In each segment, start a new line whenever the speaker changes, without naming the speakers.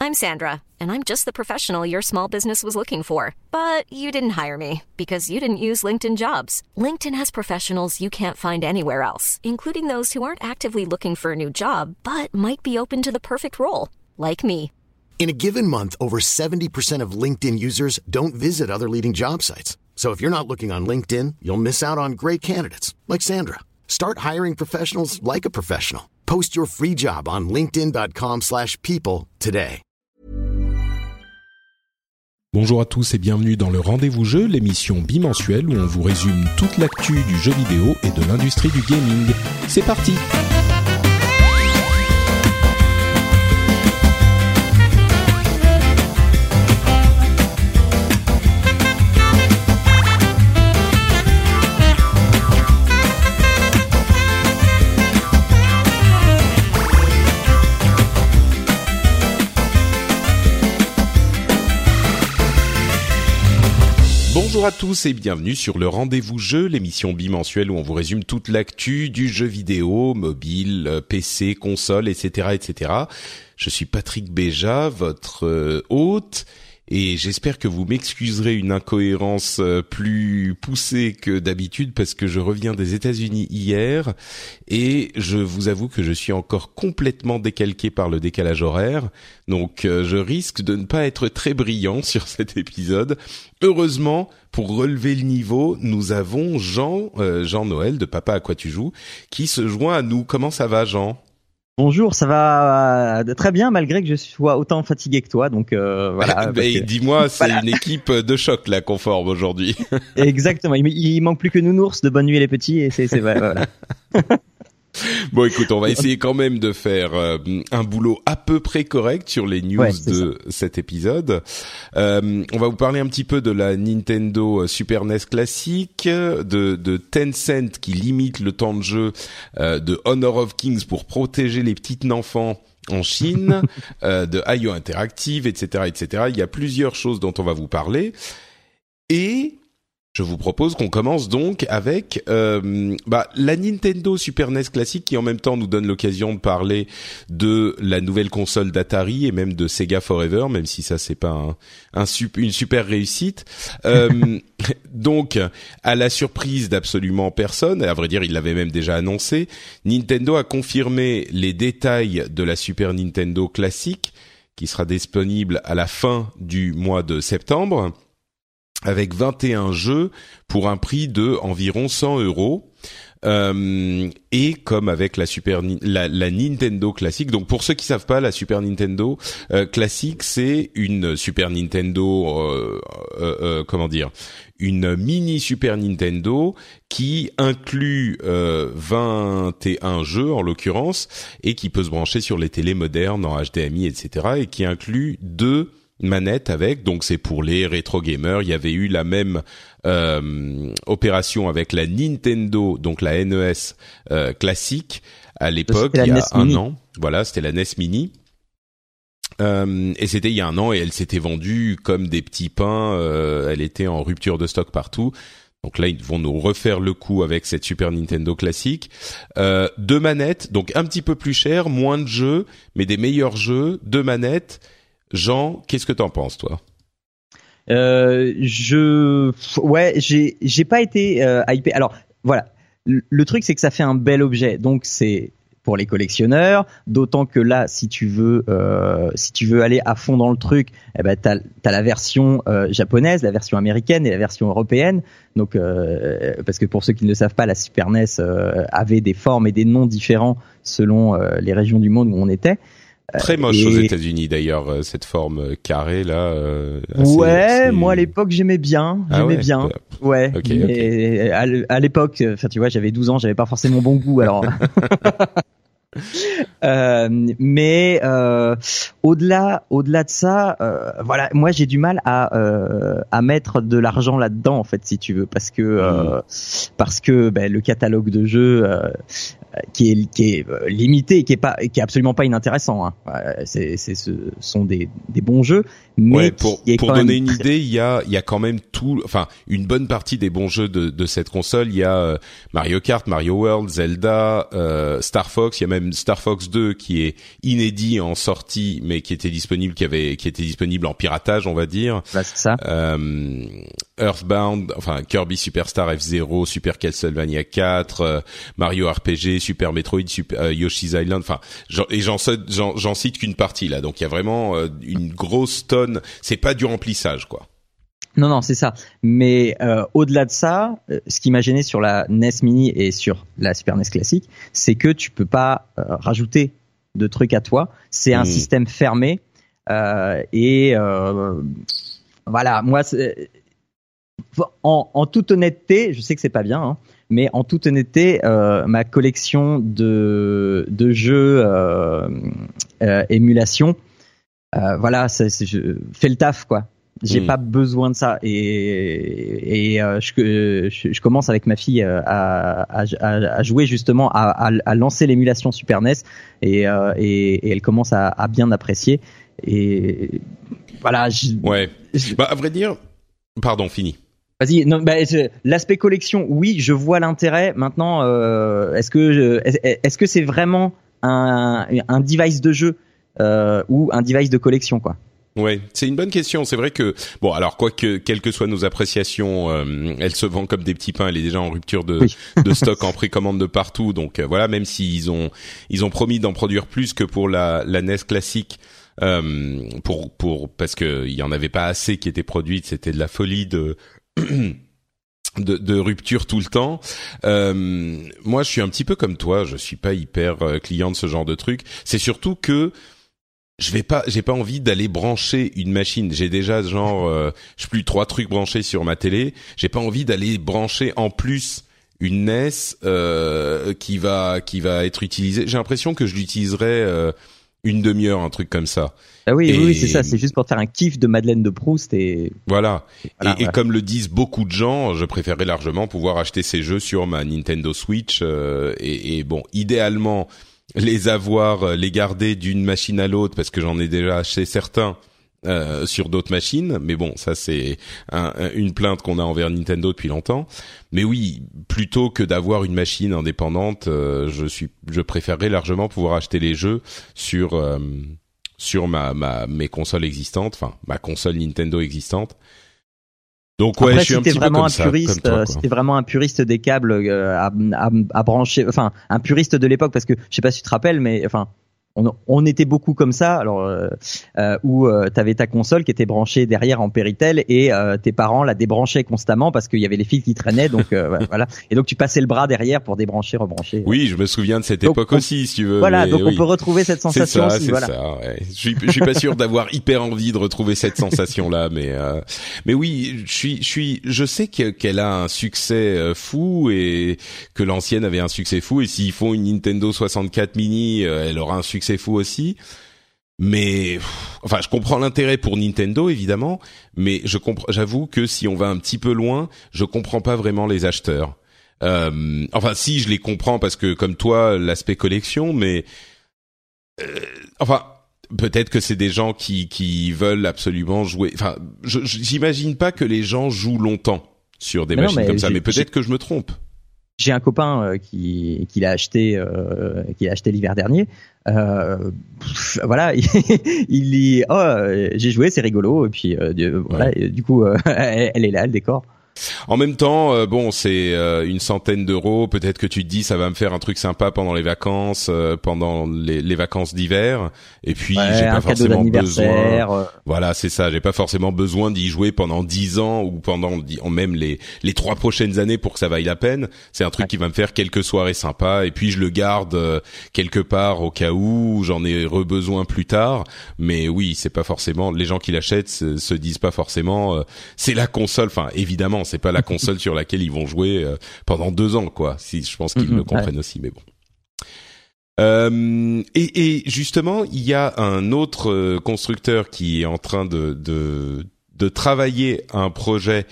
I'm Sandra, and I'm just the professional your small business was looking for. But you didn't hire me because you didn't use LinkedIn Jobs. LinkedIn has professionals you can't find anywhere else, including those who aren't actively looking for a new job, but might be open to the perfect role, like me.
In a given month, over 70% of LinkedIn users don't visit other leading job sites. So if you're not looking on LinkedIn, you'll miss out on great candidates like Sandra. Start hiring professionals like a professional. Post your free job on linkedin.com/people today.
Bonjour à tous et bienvenue dans le Rendez-vous Jeu, l'émission bimensuelle où on vous résume toute l'actu du jeu vidéo et de l'industrie du gaming. C'est parti! Bonjour à tous et bienvenue sur le Rendez-vous Jeu, l'émission bimensuelle où on vous résume toute l'actu du jeu vidéo, mobile, PC, console, etc., etc. Je suis Patrick Béja, votre hôte, et j'espère que vous m'excuserez une incohérence plus poussée que d'habitude parce que je reviens des États-Unis hier et je vous avoue que je suis encore complètement décalqué par le décalage horaire. Donc je risque de ne pas être très brillant sur cet épisode. Heureusement, pour relever le niveau, nous avons Jean Noël de Papa à quoi tu joues qui se joint à nous. Comment ça va, Jean ?
Bonjour, ça va très bien malgré que je sois autant fatigué que toi, donc voilà.
Dis-moi, c'est une équipe de choc là qu'on forme aujourd'hui.
Exactement, il manque plus que Nounours de Bonne Nuit les Petits et c'est voilà.
Bon, écoute, on va essayer quand même de faire un boulot à peu près correct sur les news de cet épisode. On va vous parler un petit peu de la Nintendo Super NES classique, de Tencent qui limite le temps de jeu de Honor of Kings pour protéger les petites enfants en Chine, de IO Interactive, etc., etc. Il y a plusieurs choses dont on va vous parler. Et je vous propose qu'on commence donc avec la Nintendo Super NES classique qui en même temps nous donne l'occasion de parler de la nouvelle console d'Atari et même de Sega Forever, même si ça c'est pas une super réussite. Donc à la surprise d'absolument personne, et à vrai dire il l'avait même déjà annoncé, Nintendo a confirmé les détails de la Super Nintendo classique qui sera disponible à la fin du mois de septembre, avec 21 jeux pour un prix de environ 100 €. Et comme avec la Nintendo classique, donc pour ceux qui savent pas, la Super Nintendo classique, c'est une Super Nintendo, une mini Super Nintendo qui inclut 21 jeux en l'occurrence et qui peut se brancher sur les télés modernes en HDMI, etc. et qui inclut 2 manette avec, donc c'est pour les rétro gamers. Il y avait eu la même opération avec la Nintendo, donc la NES classique à l'époque, il y a un an. Voilà, c'était la NES Mini. Et c'était il y a un an et elle s'était vendue comme des petits pains. Elle était en rupture de stock partout. Donc là, ils vont nous refaire le coup avec cette Super Nintendo classique. 2 manettes, donc un petit peu plus cher, moins de jeux, mais des meilleurs jeux, 2 manettes. Jean, qu'est-ce que t'en penses, toi ?
J'ai pas été hypé. Alors voilà, le truc c'est que ça fait un bel objet, donc c'est pour les collectionneurs. D'autant que là, si tu veux aller à fond dans le truc, t'as la version japonaise, la version américaine et la version européenne. Donc parce que pour ceux qui ne le savent pas, la Super NES avait des formes et des noms différents selon les régions du monde où on était.
Très moche aux États-Unis d'ailleurs, cette forme carrée là.
Moi à l'époque j'aimais bien. Ouais. Okay. À l'époque, enfin tu vois, j'avais 12 ans, j'avais pas forcément bon goût alors. Mais au-delà de ça, voilà, moi j'ai du mal à mettre de l'argent là-dedans en fait, si tu veux, parce que le catalogue de jeux qui est limité et qui est absolument pas inintéressant, hein. Ce sont des bons jeux, mais
pour donner une idée, il y a quand même une bonne partie des bons jeux de cette console. Il y a Mario Kart, Mario World, Zelda, Star Fox. Il y a même Star Fox 2 qui est inédit en sortie, mais mais qui était disponible en piratage, on va dire.
Bah, c'est ça.
Earthbound, enfin Kirby Superstar F-Zero, Super Castlevania 4, Mario RPG, Super Metroid, Yoshi's Island, enfin j'en cite qu'une partie là. Donc il y a vraiment une grosse tonne, c'est pas du remplissage quoi.
Non, c'est ça. Mais au-delà de ça, ce qui m'a gêné sur la NES Mini et sur la Super NES classique, c'est que tu peux pas rajouter de trucs à toi. C'est un système fermé et voilà. Moi, en toute honnêteté, je sais que c'est pas bien, hein, mais en toute honnêteté, ma collection de jeux émulation, voilà, fait le taf quoi. J'ai pas besoin de ça et je commence avec ma fille à jouer justement à lancer l'émulation Super NES et elle commence à bien apprécier et voilà.
Bah à vrai dire, pardon, fini.
Vas-y, non, l'aspect collection, oui, je vois l'intérêt. Maintenant, est-ce que c'est vraiment un device de jeu ou un device de collection quoi?
Ouais, c'est une bonne question. C'est vrai que bon, alors quoique quelles que soient nos appréciations, elle se vend comme des petits pains. Elle est déjà en rupture de stock en précommande de partout. Donc voilà, même s'ils ont promis d'en produire plus que pour la NES classique, parce que il y en avait pas assez qui étaient produites. C'était de la folie de rupture tout le temps. Moi, je suis un petit peu comme toi. Je suis pas hyper client de ce genre de truc. C'est surtout que j'ai pas envie d'aller brancher une machine. J'ai déjà je sais plus 3 trucs branchés sur ma télé. J'ai pas envie d'aller brancher en plus une NES qui va être utilisée. J'ai l'impression que je l'utiliserai une demi-heure, un truc comme ça.
Ah oui, c'est ça. C'est juste pour faire un kiff de Madeleine de Proust et
voilà. Et comme le disent beaucoup de gens, je préférerais largement pouvoir acheter ces jeux sur ma Nintendo Switch et bon, idéalement les garder d'une machine à l'autre parce que j'en ai déjà acheté certains sur d'autres machines, mais bon, ça c'est une plainte qu'on a envers Nintendo depuis longtemps. Mais oui, plutôt que d'avoir une machine indépendante, je préférerais largement pouvoir acheter les jeux sur mes consoles existantes, enfin ma console Nintendo existante. Donc ouais,
après,
je suis un petit peu comme ça, comme toi,
si t'es vraiment un puriste des câbles à brancher, enfin un puriste de l'époque, parce que je sais pas si tu te rappelles, mais enfin on était beaucoup comme ça, alors où t'avais ta console qui était branchée derrière en Péritel et tes parents la débranchaient constamment parce qu'il y avait les fils qui traînaient, donc voilà. Et donc tu passais le bras derrière pour débrancher, rebrancher.
Oui, je me souviens de cette époque aussi, si tu veux.
Voilà, donc
oui.
on peut retrouver cette sensation aussi.
C'est ça. Ouais. Je suis pas sûr d'avoir hyper envie de retrouver cette sensation-là, mais oui, je sais qu'elle a un succès fou et que l'ancienne avait un succès fou, et s'ils font une Nintendo 64 mini, elle aura un succès fou aussi. Mais enfin, je comprends l'intérêt pour Nintendo évidemment, mais j'avoue que si on va un petit peu loin, je comprends pas vraiment les acheteurs. Enfin, si, je les comprends parce que comme toi, l'aspect collection, mais enfin, peut-être que c'est des gens qui veulent absolument jouer. Enfin, j'imagine pas que les gens jouent longtemps sur des machines comme ça, mais peut-être que je me trompe.
J'ai un copain qui l'a acheté l'hiver dernier. Voilà, il dit j'ai joué, c'est rigolo, et puis voilà, et du coup elle est là, le décor.
En même temps, bon, c'est une centaine d'euros. Peut-être que tu te dis, ça va me faire un truc sympa pendant les vacances, pendant les vacances d'hiver. Et puis, j'ai pas forcément besoin. Voilà, c'est ça. J'ai pas forcément besoin d'y jouer pendant 10 ans ou pendant même les 3 prochaines années pour que ça vaille la peine. C'est un truc qui va me faire quelques soirées sympas. Et puis, je le garde quelque part au cas où j'en ai besoin plus tard. Mais oui, c'est pas forcément, les gens qui l'achètent se disent pas forcément, c'est la console. Enfin, évidemment, c'est pas la console sur laquelle ils vont jouer pendant 2 ans, quoi. Si, je pense qu'ils le comprennent aussi, mais bon. Et justement, il y a un autre constructeur qui est en train de travailler un projet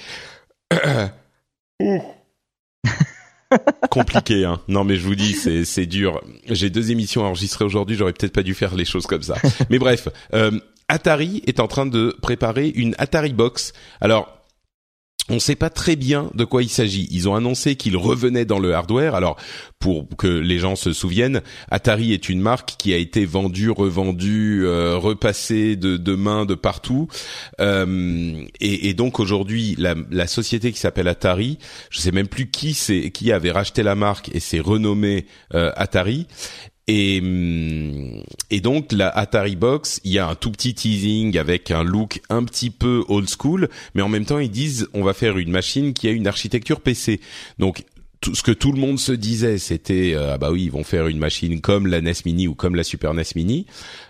compliqué, hein. Non, mais je vous dis, c'est dur. J'ai 2 émissions enregistrées aujourd'hui, j'aurais peut-être pas dû faire les choses comme ça. Mais bref, Atari est en train de préparer une Atari Box. Alors, on ne sait pas très bien de quoi il s'agit. Ils ont annoncé qu'ils revenaient dans le hardware. Alors, pour que les gens se souviennent, Atari est une marque qui a été vendue, revendue, repassée de main de partout. Et donc aujourd'hui, la société qui s'appelle Atari, je sais même plus qui avait racheté la marque et s'est renommée Atari. Et donc la Atari Box, il y a un tout petit teasing avec un look un petit peu old school, mais en même temps ils disent on va faire une machine qui a une architecture PC. Donc tout ce que tout le monde se disait, c'était ah bah oui, ils vont faire une machine comme la NES Mini ou comme la Super NES Mini.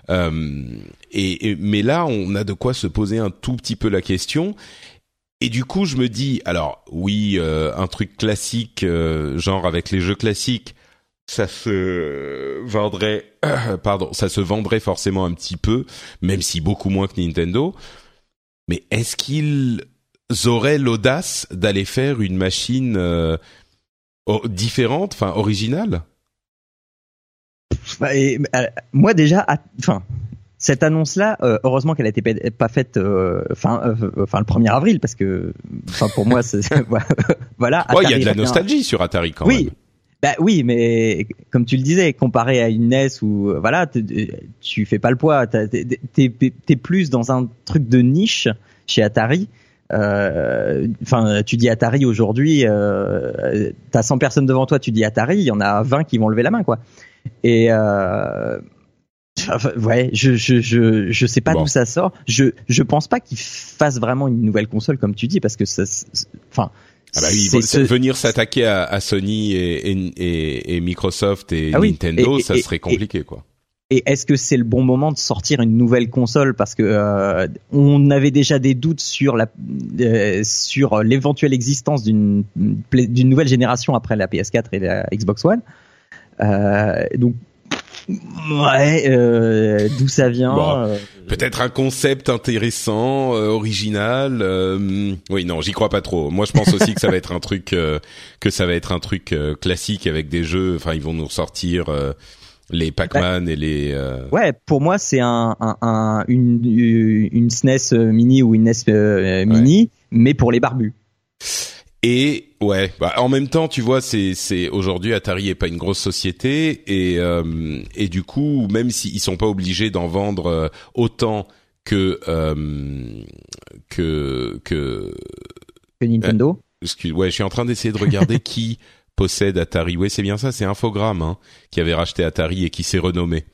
Mais là on a de quoi se poser un tout petit peu la question. Et du coup je me dis alors oui, un truc classique genre avec les jeux classiques, ça se vendrait forcément un petit peu, même si beaucoup moins que Nintendo. Mais est-ce qu'ils auraient l'audace d'aller faire une machine différente, enfin originale?
Moi déjà, cette annonce-là, heureusement qu'elle a été pas faite le 1er avril, parce que pour moi, voilà.
Il y a de la nostalgie sur Atari quand même.
Bah oui, mais comme tu le disais, comparé à une NES où voilà, tu fais pas le poids, t'es plus dans un truc de niche chez Atari. Tu dis Atari aujourd'hui, t'as 100 personnes devant toi, tu dis Atari, il y en a 20 qui vont lever la main, quoi. Et ouais, je sais pas d'où ça sort. Je pense pas qu'ils fassent vraiment une nouvelle console comme tu dis, parce que
ah bah oui, venir s'attaquer à Sony et Microsoft et Nintendo, ça serait compliqué, quoi.
Et est-ce que c'est le bon moment de sortir une nouvelle console, parce que on avait déjà des doutes sur l'éventuelle existence d'une nouvelle génération après la PS4 et la Xbox One. Donc ouais, d'où ça vient?
Bon, peut-être un concept intéressant, original. Oui, non, j'y crois pas trop. Moi, je pense aussi que ça va être un truc classique avec des jeux. Enfin, ils vont nous ressortir les Pac-Man et les.
Ouais, pour moi, c'est une SNES Mini ou une NES Mini, mais pour les barbus.
Et ouais, en même temps, tu vois, c'est aujourd'hui Atari est pas une grosse société et du coup, même s'ils sont pas obligés d'en vendre autant que
Nintendo.
Ouais, je suis en train d'essayer de regarder qui possède Atari. Ouais, c'est bien ça, c'est Infogrames qui avait racheté Atari et qui s'est renommé.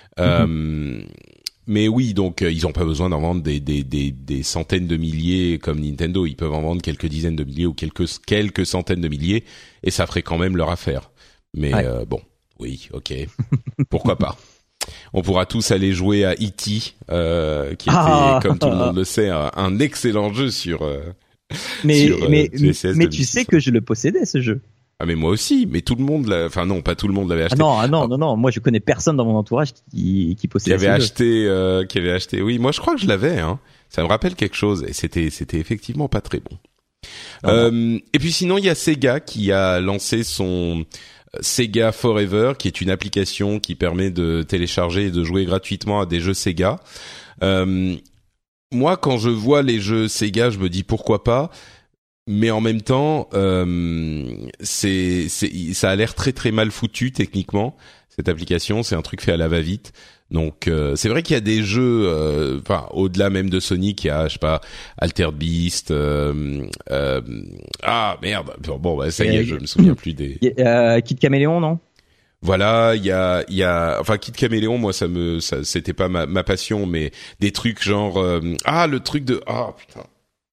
Mais oui, donc ils ont pas besoin d'en vendre des centaines de milliers comme Nintendo. Ils peuvent en vendre quelques dizaines de milliers ou quelques centaines de milliers et ça ferait quand même leur affaire. Mais bon, oui, ok, pourquoi pas. On pourra tous aller jouer à E.T., qui était, comme tout le monde le sait, un excellent jeu sur.
Mais tu sais que je le possédais, ce jeu.
Ah mais moi aussi, mais tout le monde enfin non, pas tout le monde l'avait acheté.
Non, moi je connais personne dans mon entourage qui possédait
qui avait acheté. Oui, moi je crois que je l'avais Ça me rappelle quelque chose et c'était effectivement pas très bon. Et puis sinon il y a Sega qui a lancé son Sega Forever, qui est une application qui permet de télécharger et de jouer gratuitement à des jeux Sega. Moi quand je vois les jeux Sega, je me dis pourquoi pas. Mais en même temps, ça a l'air très très mal foutu techniquement. Cette application, c'est un truc fait à la va-vite. Donc c'est vrai qu'il y a des jeux, au-delà même de Sonic, il y a, je sais pas, Altered Beast. Ah merde. Bon, ça y est, je me souviens plus des.
Kid Caméléon, non?
Voilà, il y a, Kid Caméléon, moi c'était pas ma passion, mais des trucs genre, le truc de, putain.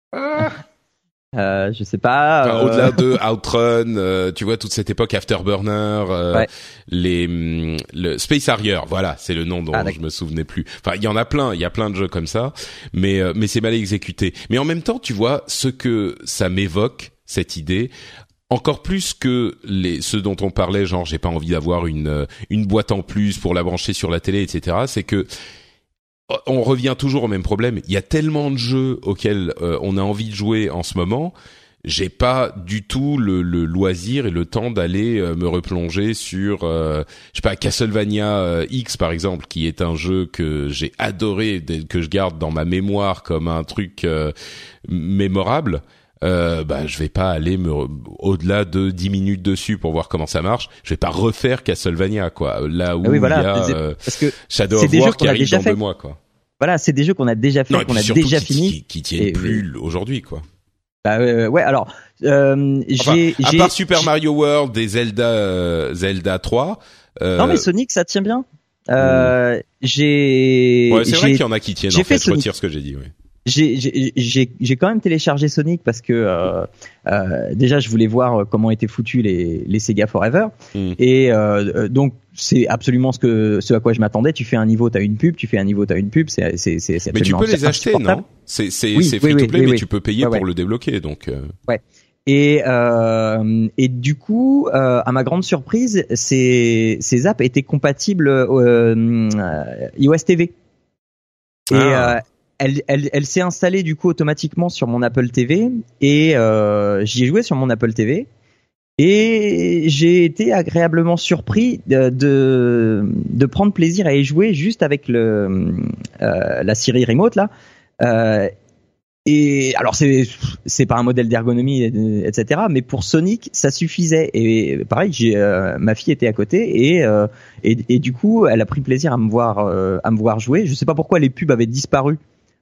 Je sais pas.
Au-delà de Outrun, tu vois toute cette époque Afterburner, le Space Harrier, voilà, c'est le nom dont je me souvenais plus. Enfin, il y en a plein, il y a plein de jeux comme ça, mais c'est mal exécuté. Mais en même temps, tu vois ce que ça m'évoque, cette idée. Encore plus que ceux dont on parlait, genre j'ai pas envie d'avoir une boîte en plus pour la brancher sur la télé, etc. C'est que on revient toujours au même problème. Il y a tellement de jeux auxquels on a envie de jouer en ce moment. J'ai pas du tout le loisir et le temps d'aller me replonger sur, je sais pas, Castlevania X par exemple, qui est un jeu que j'ai adoré, que je garde dans ma mémoire comme un truc mémorable. je vais pas aller au-delà de 10 minutes dessus pour voir comment ça marche. Je vais pas refaire Castlevania, quoi. Là où il y a
parce que
Shadow of War qui arrive dans 2 mois, quoi.
Voilà, c'est des jeux qu'on a déjà fait, qu'on a déjà fini,
qui tiennent plus aujourd'hui, quoi.
Ouais, alors
à part Super Mario World et Zelda 3.
Non, mais Sonic, ça tient bien.
Ouais, c'est vrai qu'il y en a qui tiennent. En fait, je retire ce que j'ai dit. Oui.
J'ai quand même téléchargé Sonic parce que déjà je voulais voir comment étaient foutus les Sega Forever et donc c'est absolument ce à quoi je m'attendais. Tu fais un niveau, t'as une pub, tu fais un niveau, t'as une pub, c'est
mais tu peux les acheter, non? C'est free to play, mais tu peux payer pour le débloquer, donc.
Ouais. Et du coup, à ma grande surprise, ces apps étaient compatibles iOS TV. Et elle s'est installée du coup automatiquement sur mon Apple TV et j'y ai joué sur mon Apple TV et j'ai été agréablement surpris de prendre plaisir à y jouer juste avec la Siri Remote là. Et alors c'est pas un modèle d'ergonomie etc. mais pour Sonic ça suffisait et pareil ma fille était à côté et du coup elle a pris plaisir à me voir jouer. Je sais pas pourquoi les pubs avaient disparu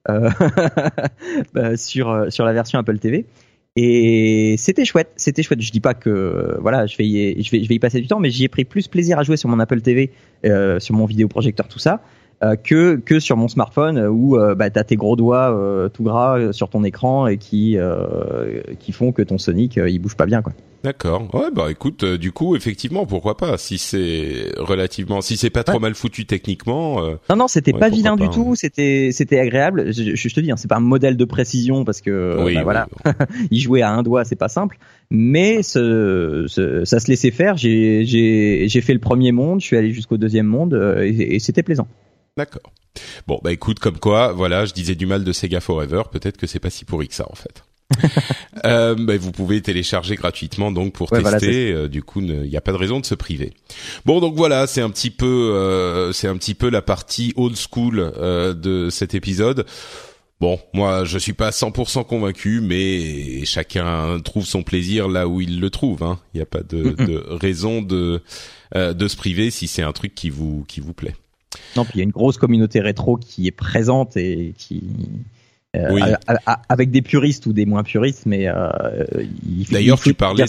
sur la version Apple TV et c'était chouette. Je dis pas que voilà je vais y passer du temps, mais j'y ai pris plus plaisir à jouer sur mon Apple TV, sur mon vidéoprojecteur tout ça, que sur mon smartphone où t'as tes gros doigts tout gras sur ton écran et qui font que ton Sonic il bouge pas bien, quoi.
D'accord. Ouais, écoute, du coup, effectivement, pourquoi pas, si c'est pas trop mal foutu techniquement.
Non, c'était pas vilain du tout, c'était agréable. Je te dis, hein, c'est pas un modèle de précision parce que voilà, il jouait à un doigt, c'est pas simple, mais ça se laissait faire. J'ai fait le premier monde, je suis allé jusqu'au deuxième monde et c'était plaisant.
D'accord. Bon, écoute, comme quoi, voilà, je disais du mal de Sega Forever, peut-être que c'est pas si pourri que ça, en fait. Vous pouvez télécharger gratuitement donc pour tester. Voilà, du coup, il n'y a pas de raison de se priver. Bon, donc voilà, c'est un petit peu la partie old school de cet épisode. Bon, moi, je suis pas 100% convaincu, mais chacun trouve son plaisir là où il le trouve. Hein. Il n'y a pas de raison de se priver si c'est un truc qui vous plaît.
Non, puis il y a une grosse communauté rétro qui est présente et qui avec des puristes ou des moins puristes, mais
d'ailleurs tu parlais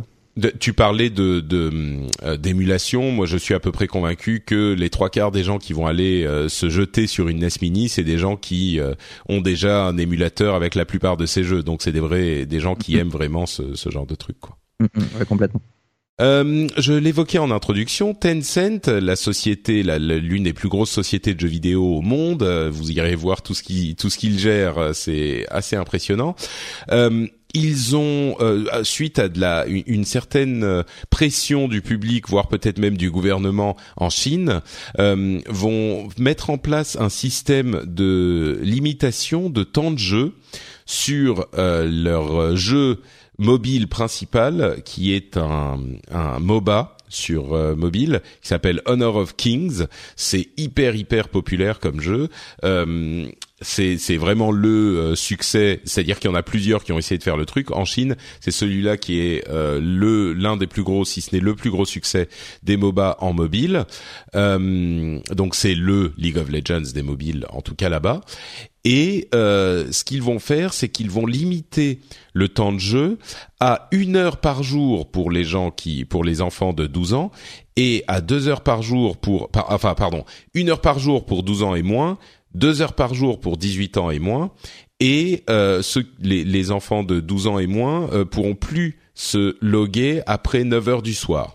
d'émulation. Moi, je suis à peu près convaincu que les 3/4 des gens qui vont aller se jeter sur une NES Mini, c'est des gens qui ont déjà un émulateur avec la plupart de ces jeux. Donc c'est des gens qui aiment vraiment ce genre de truc, quoi.
Ouais, complètement.
Je l'évoquais en introduction, Tencent, la société, l'une des plus grosses sociétés de jeux vidéo au monde. Vous irez voir tout ce qu'ils gèrent, c'est assez impressionnant. Ils ont, suite à une certaine pression du public, voire peut-être même du gouvernement en Chine, vont mettre en place un système de limitation de temps de jeu sur leur jeu mobile principal, qui est un MOBA sur mobile, qui s'appelle Honor of Kings. C'est hyper populaire comme jeu. C'est vraiment le succès, c'est-à-dire qu'il y en a plusieurs qui ont essayé de faire le truc. En Chine, c'est celui-là qui est l'un des plus gros, si ce n'est le plus gros succès des MOBA en mobile. Donc c'est le League of Legends des mobiles, en tout cas là-bas. Et ce qu'ils vont faire, c'est qu'ils vont limiter le temps de jeu à 1 heure par jour pour les enfants de 12 ans et à 2 heures par jour 1 heure par jour pour 12 ans et moins, 2 heures par jour pour 18 ans et moins, et les enfants de 12 ans et moins pourront plus se loguer après 9 heures du soir.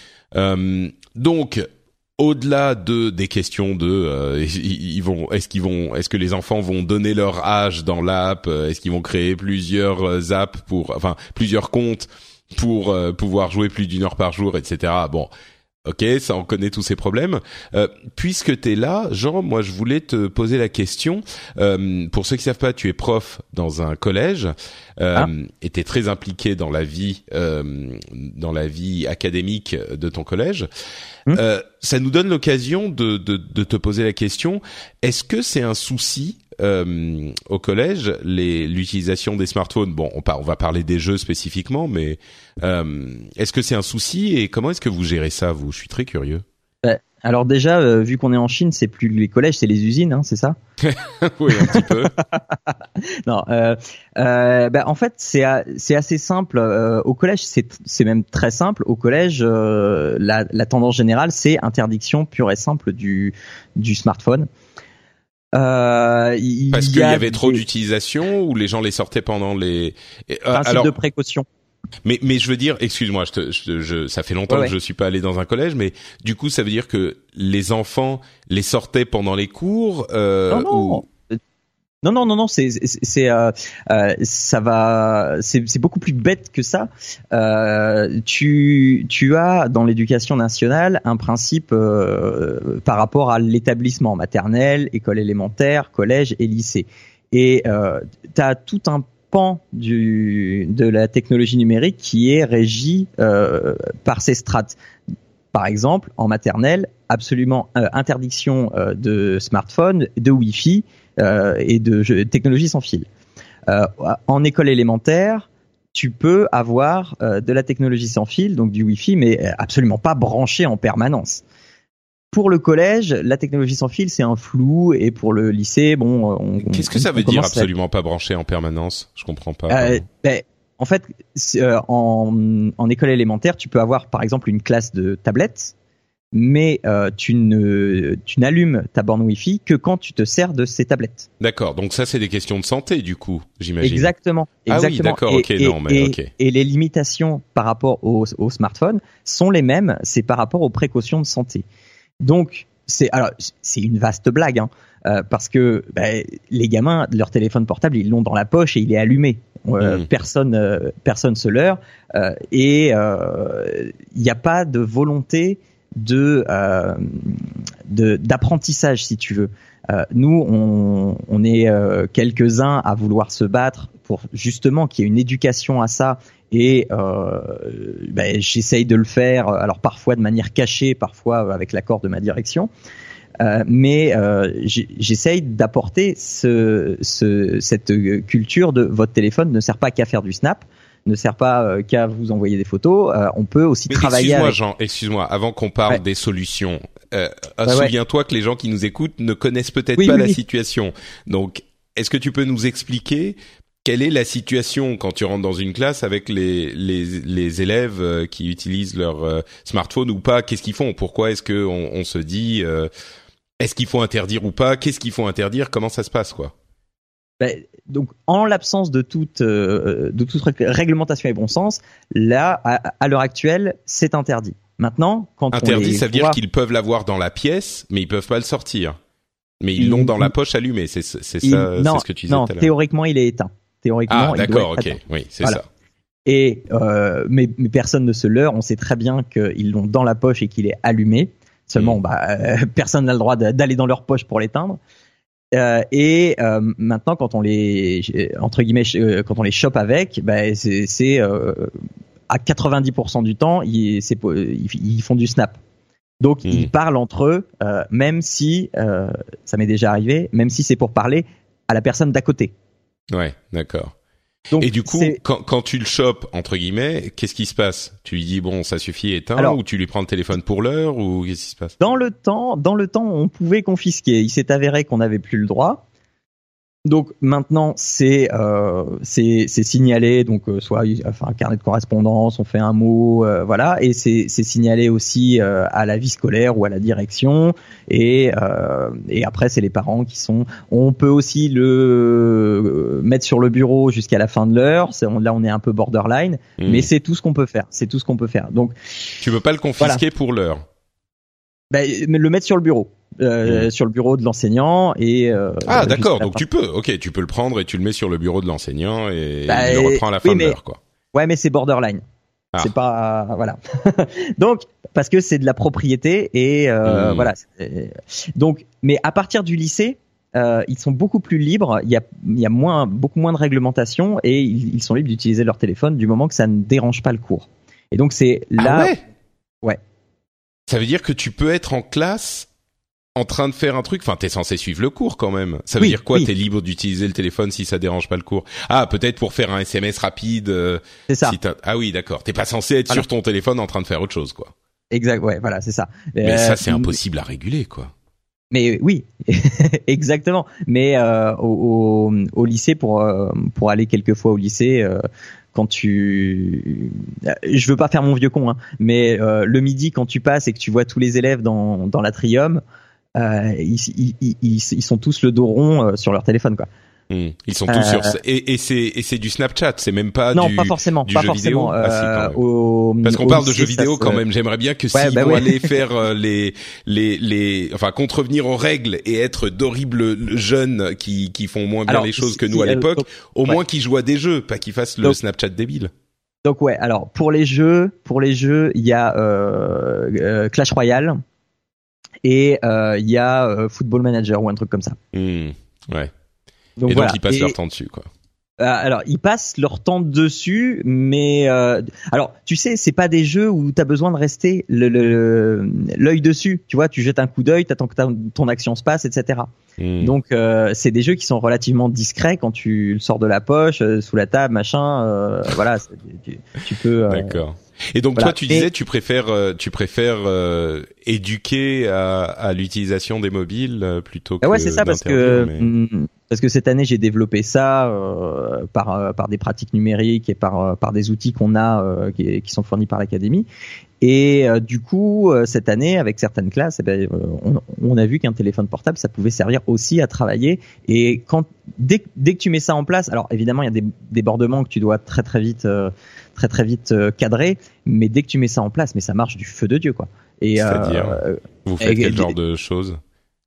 Donc au-delà des questions est-ce que les enfants vont donner leur âge dans l'app, est-ce qu'ils vont créer plusieurs apps plusieurs comptes pour pouvoir jouer plus d'1 heure par jour, etc. Bon, ok, ça on connaît tous ces problèmes. Puisque t'es là, Jean, moi je voulais te poser la question. Pour ceux qui savent pas, tu es prof dans un collège et t'es très impliqué dans la vie académique de ton collège. Ça nous donne l'occasion de te poser la question, est-ce que c'est un souci au collège, l'utilisation des smartphones. Bon, on va parler des jeux spécifiquement, mais est-ce que c'est un souci et comment est-ce que vous gérez ça, vous ? Je suis très curieux.
Alors déjà, vu qu'on est en Chine, c'est plus les collèges, c'est les usines, hein, c'est ça ?
Oui, un petit peu.
Non, en fait, c'est assez simple. Au collège, c'est même très simple. Au collège, la tendance générale, c'est interdiction pure et simple du smartphone.
Parce qu'il y avait trop d'utilisation ou les gens les sortaient pendant les.
Principe de précaution.
Mais je veux dire, excuse-moi, ça fait longtemps que je suis pas allé dans un collège, mais du coup, ça veut dire que les enfants les sortaient pendant les cours
Non, c'est beaucoup plus bête que ça. Tu as dans l'éducation nationale un principe par rapport à l'établissement maternel, école élémentaire, collège et lycée. Et tu as tout un pan de la technologie numérique qui est régi par ces strates. Par exemple, en maternelle, absolument interdiction de smartphone, de Wi-Fi et de technologie sans fil. En école élémentaire, tu peux avoir de la technologie sans fil, donc du Wi-Fi, mais absolument pas branché en permanence. Pour le collège, la technologie sans fil, c'est un flou, et pour le lycée,
qu'est-ce que ça veut dire absolument pas branché en permanence ? Je comprends pas.
En fait, en école élémentaire, tu peux avoir par exemple une classe de tablettes, mais tu n'allumes ta borne Wi-Fi que quand tu te sers de ces tablettes.
D'accord, donc ça c'est des questions de santé du coup, j'imagine.
Exactement.
Ah oui, d'accord,
et les limitations par rapport au smartphone sont les mêmes, c'est par rapport aux précautions de santé. Donc c'est une vaste blague, hein, parce que les gamins, leur téléphone portable, ils l'ont dans la poche et il est allumé. Personne se leurre, et il n'y a pas de volonté d'apprentissage, si tu veux. Nous, on est quelques-uns à vouloir se battre pour justement qu'il y ait une éducation à ça, et j'essaye de le faire, alors parfois de manière cachée, parfois avec l'accord de ma direction. Mais j'essaye d'apporter cette culture de votre téléphone ne sert pas qu'à faire du snap, ne sert pas qu'à vous envoyer des photos. On peut aussi travailler.
Excuse-moi, avant qu'on parle des solutions, souviens-toi que les gens qui nous écoutent ne connaissent peut-être pas la situation. Donc, est-ce que tu peux nous expliquer quelle est la situation quand tu rentres dans une classe avec les élèves qui utilisent leur smartphone ou pas ? Qu'est-ce qu'ils font ? Pourquoi est-ce que on se dit est-ce qu'il faut interdire ou pas ? Qu'est-ce qu'il faut interdire ? Comment ça se passe, quoi ?
Donc, en l'absence de toute réglementation et bon sens, là, à l'heure actuelle, c'est interdit. Maintenant, quand
interdit, ça veut dire qu'ils peuvent l'avoir dans la pièce, mais ils peuvent pas le sortir. Mais ils l'ont dans la poche allumée. C'est ça, c'est ce que tu disais tout à l'heure.
Théoriquement, il est éteint.
Théoriquement, d'accord, ok, oui, c'est ça.
Et mais personne ne se leurre. On sait très bien qu'ils l'ont dans la poche et qu'il est allumé. Seulement, personne n'a le droit d'aller dans leur poche pour l'éteindre. Maintenant, quand on les quand on les chope avec, c'est à 90% du temps, ils font du snap. Donc ils parlent entre eux, même si ça m'est déjà arrivé, même si c'est pour parler à la personne d'à côté.
Ouais, d'accord. Donc, et du coup, quand tu le chopes, entre guillemets, qu'est-ce qui se passe ? Tu lui dis bon, ça suffit, éteins, ou tu lui prends le téléphone pour l'heure, ou qu'est-ce qui se passe ?
Dans le temps, on pouvait confisquer. Il s'est avéré qu'on n'avait plus le droit. Donc maintenant, c'est signalé. Donc soit un carnet de correspondance, on fait un mot, voilà, et c'est signalé aussi à la vie scolaire ou à la direction. Et après, c'est les parents qui sont. On peut aussi le mettre sur le bureau jusqu'à la fin de l'heure. Là, on est un peu borderline, mais c'est tout ce qu'on peut faire. Donc
tu veux pas le confisquer pour l'heure ?
Mais le mettre sur le bureau. Sur le bureau de l'enseignant et
d'accord, donc tu peux le prendre et tu le mets sur le bureau de l'enseignant et il le reprend à la fin de l'heure, quoi.
Ouais, mais c'est borderline. C'est pas voilà. Donc parce que c'est de la propriété et voilà. Donc mais à partir du lycée, ils sont beaucoup plus libres, il y a beaucoup moins de réglementation et ils sont libres d'utiliser leur téléphone du moment que ça ne dérange pas le cours. Et donc c'est là
ouais. Ça veut dire que tu peux être en classe en train de faire un truc, enfin t'es censé suivre le cours quand même. Ça veut dire quoi? T'es libre d'utiliser le téléphone si ça dérange pas le cours. Ah, peut-être pour faire un SMS rapide.
C'est ça.
Ah oui, d'accord. T'es pas censé être sur ton téléphone en train de faire autre chose, quoi.
Exact. Ouais, voilà, c'est ça.
Mais ça, c'est impossible à réguler, quoi.
Mais oui, exactement. Mais au lycée, pour aller quelques fois au lycée, quand je veux pas faire mon vieux con, hein, mais le midi quand tu passes et que tu vois tous les élèves dans l'atrium, ils sont tous le dos rond sur leur téléphone, quoi.
Ils sont tous sur et c'est du Snapchat, c'est même pas
non,
du
pas forcément,
du
pas
jeu
forcément.
vidéo. Parce qu'on parle de jeux vidéo quand même. J'aimerais bien que s'ils vont aller faire enfin contrevenir aux règles et être d'horribles jeunes qui font moins bien les choses que nous à l'époque, au moins qu'ils jouent à des jeux, pas qu'ils fassent le Snapchat débile.
Donc ouais, alors pour les jeux, il y a Clash Royale et il y a Football Manager ou un truc comme ça.
Ouais.
Donc,
et donc ils passent leur temps dessus, quoi.
Alors ils passent leur temps dessus, mais alors tu sais, c'est pas des jeux où t'as besoin de rester l'œil dessus. Tu vois, tu jettes un coup d'œil, t'attends que ton action se passe, etc. Donc c'est des jeux qui sont relativement discrets quand tu le sors de la poche, sous la table, machin. Voilà, tu peux.
D'accord. Et donc toi, tu disais, tu préfères éduquer à l'utilisation des mobiles plutôt que
ouais, c'est ça, parce que cette année j'ai développé ça par des pratiques numériques et par des outils qu'on a qui sont fournis par l'académie. Et du coup, cette année, avec certaines classes, on a vu qu'un téléphone portable, ça pouvait servir aussi à travailler. Et dès que tu mets ça en place, alors évidemment, il y a des débordements que tu dois très vite cadrer, mais dès que tu mets ça en place, mais ça marche du feu de Dieu, quoi. Et
c'est-à-dire, vous faites quel genre de choses?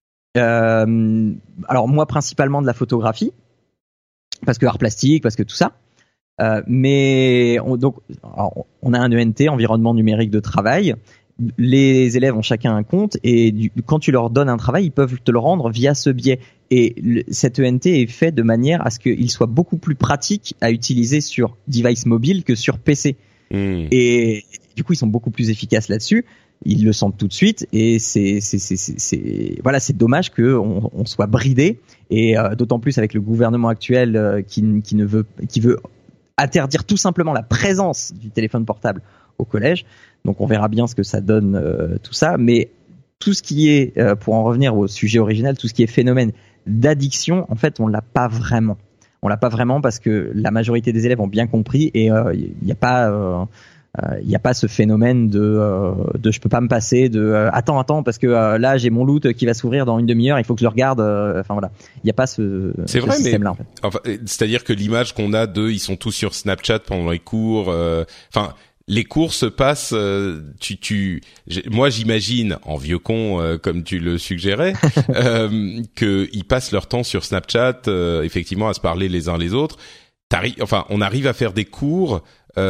Alors moi, principalement de la photographie, parce que art plastique, parce que tout ça. Mais on a un ENT, environnement numérique de travail. Les élèves ont chacun un compte et quand tu leur donnes un travail, ils peuvent te le rendre via ce biais. Et cet ENT est fait de manière à ce qu'il soit beaucoup plus pratique à utiliser sur device mobile que sur PC. Et du coup, ils sont beaucoup plus efficaces là-dessus. Ils le sentent tout de suite et c'est dommage que on soit bridé et d'autant plus avec le gouvernement actuel qui veut interdire tout simplement la présence du téléphone portable au collège. Donc on verra bien ce que ça donne tout ça, mais tout ce qui est pour en revenir au sujet original, tout ce qui est phénomène d'addiction, en fait, on l'a pas vraiment. On l'a pas vraiment parce que la majorité des élèves ont bien compris et il n'y a pas ce phénomène de je peux pas me passer de attends parce que là j'ai mon loot qui va s'ouvrir dans une demi-heure, il faut que je le regarde. Enfin voilà, il n'y a pas ce système-là. En fait.
Enfin, c'est-à-dire que l'image qu'on a ils sont tous sur Snapchat pendant les cours. Enfin, les cours se passent. Moi j'imagine en vieux con comme tu le suggérais qu'ils passent leur temps sur Snapchat, effectivement à se parler les uns les autres. On arrive à faire des cours.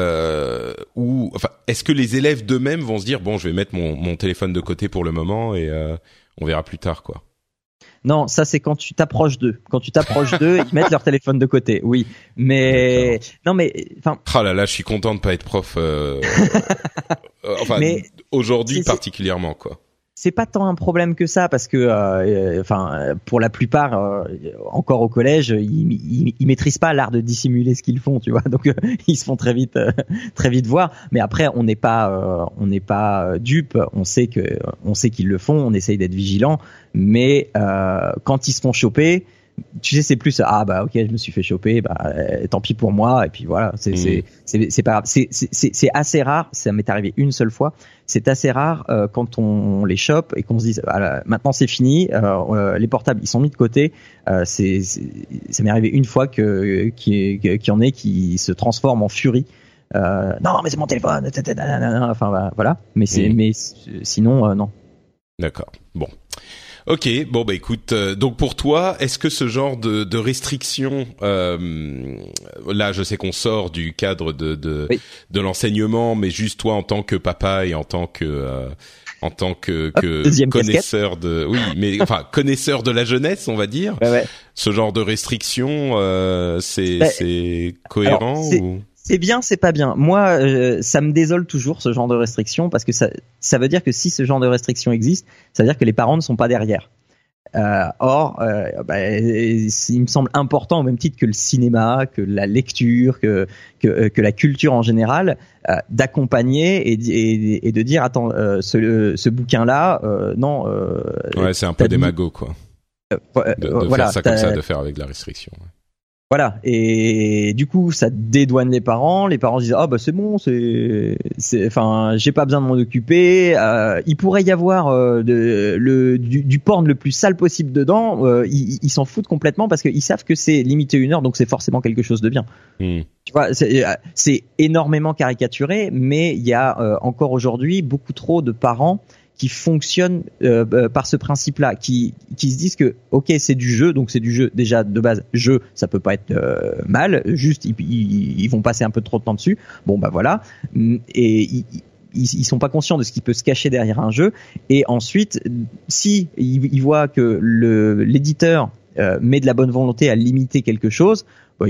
Est-ce que les élèves d'eux-mêmes vont se dire bon, je vais mettre mon téléphone de côté pour le moment et on verra plus tard, quoi.
Non, ça c'est quand tu t'approches d'eux. Quand tu t'approches d'eux, ils mettent leur téléphone de côté. Oui, mais non, mais enfin.
Oh là là, je suis content de pas être prof. Mais aujourd'hui particulièrement, quoi.
C'est pas tant un problème que ça parce que pour la plupart encore au collège ils maîtrisent pas l'art de dissimuler ce qu'ils font, tu vois, donc ils se font très vite voir, mais après on n'est pas dupes, on sait qu'ils le font, on essaye d'être vigilant, mais quand ils se font choper, tu sais, c'est plus ok, je me suis fait choper, tant pis pour moi, et puis voilà, c'est pas grave. C'est assez rare, ça m'est arrivé une seule fois, c'est assez rare quand on les chope et qu'on se dise maintenant c'est fini, les portables ils sont mis de côté. Ça m'est arrivé une fois qu'il y en ait qui se transforment en furie. Non mais c'est mon téléphone, etc. Enfin voilà, mais sinon non.
D'accord. Bon. Ok, bon écoute, donc pour toi, est-ce que ce genre de restrictions, là je sais qu'on sort du cadre de l'enseignement, mais juste toi en tant que papa et en tant que connaisseur connaisseur de la jeunesse, on va dire, ce genre de restrictions, c'est cohérent.
Alors,
ou
c'est bien, c'est pas bien. Moi, ça me désole toujours ce genre de restriction parce que ça veut dire que si ce genre de restriction existe, ça veut dire que les parents ne sont pas derrière. Or, il me semble important au même titre que le cinéma, que la lecture, que la culture en général, d'accompagner et de dire attends, ce bouquin-là, non.
Ouais, c'est un peu démago quoi. De
voilà,
faire ça comme ça, de faire avec la restriction. Ouais.
Voilà, et du coup ça dédouane les parents disent ah bah c'est bon, enfin j'ai pas besoin de m'en occuper, il pourrait y avoir du porn le plus sale possible dedans, ils s'en foutent complètement parce qu'ils savent que c'est limité 1 heure, donc c'est forcément quelque chose de bien. Tu vois, c'est énormément caricaturé, mais il y a encore aujourd'hui beaucoup trop de parents qui fonctionnent par ce principe-là, qui se disent que ok c'est du jeu, donc c'est du jeu déjà de base, jeu ça peut pas être mal, juste ils vont passer un peu trop de temps dessus, bon bah voilà, et ils sont pas conscients de ce qui peut se cacher derrière un jeu, et ensuite si ils voient que l'éditeur met de la bonne volonté à limiter quelque chose,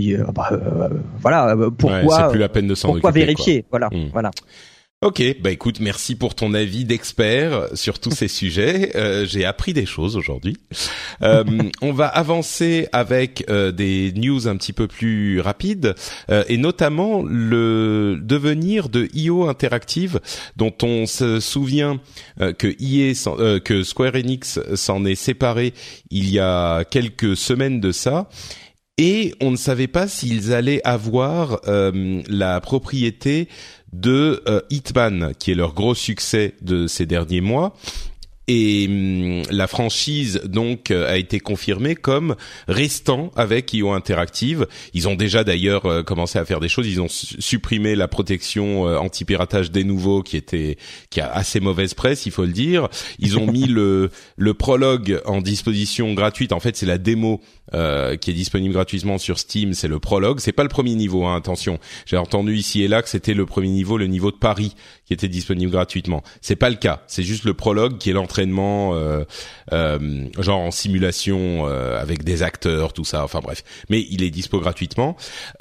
voilà, pourquoi
ouais, c'est plus la peine de s'en
pourquoi
occuper,
vérifier
quoi.
Voilà.
Ok, bah écoute, merci pour ton avis d'expert sur tous ces sujets. J'ai appris des choses aujourd'hui. On va avancer avec des news un petit peu plus rapides, et notamment le devenir de IO Interactive, dont on se souvient que Square Enix s'en est séparé il y a quelques semaines de ça. Et on ne savait pas s'ils allaient avoir la propriété de Hitman, qui est leur gros succès de ces derniers mois. Et la franchise donc a été confirmée comme restant avec IO Interactive. Ils ont déjà d'ailleurs commencé à faire des choses. Ils ont supprimé la protection anti-piratage des nouveaux qui a assez mauvaise presse, il faut le dire. Ils ont mis le prologue en disposition gratuite. En fait, c'est la démo qui est disponible gratuitement sur Steam, c'est le prologue. C'est pas le premier niveau, hein, attention. J'ai entendu ici et là que c'était le premier niveau, le niveau de Paris, qui était disponible gratuitement. C'est pas le cas. C'est juste le prologue qui est l'entraînement, genre en simulation avec des acteurs, tout ça. Enfin bref. Mais il est dispo gratuitement.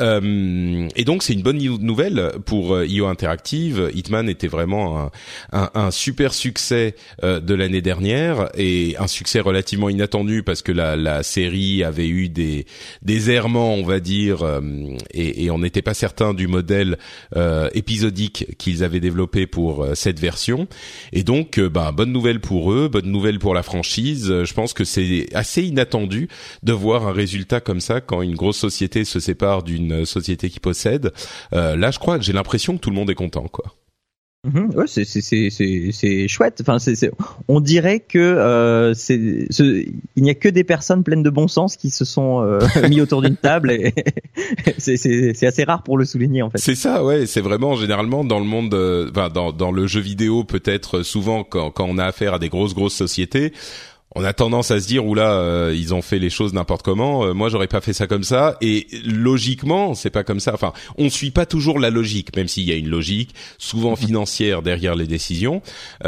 Et donc c'est une bonne nouvelle pour IO Interactive. Hitman était vraiment un super succès de l'année dernière, et un succès relativement inattendu parce que la série avait eu des errements, on va dire, et on n'était pas certain du modèle épisodique qu'ils avaient développé pour cette version. Et donc bonne nouvelle pour eux, bonne nouvelle pour la franchise. Je pense que c'est assez inattendu de voir un résultat comme ça quand une grosse société se sépare d'une société qui possède. Là, je crois que j'ai l'impression que tout le monde est content, quoi.
Ouais, c'est chouette. Enfin, on dirait que il n'y a que des personnes pleines de bon sens qui se sont mis autour d'une table, et c'est assez rare pour le souligner, en fait.
C'est ça, ouais. C'est vraiment généralement dans le monde, dans le jeu vidéo, peut-être souvent quand on a affaire à des grosses sociétés, on a tendance à se dire oula, ils ont fait les choses n'importe comment, moi j'aurais pas fait ça comme ça, et logiquement c'est pas comme ça. Enfin, on suit pas toujours la logique, même s'il y a une logique souvent financière derrière les décisions,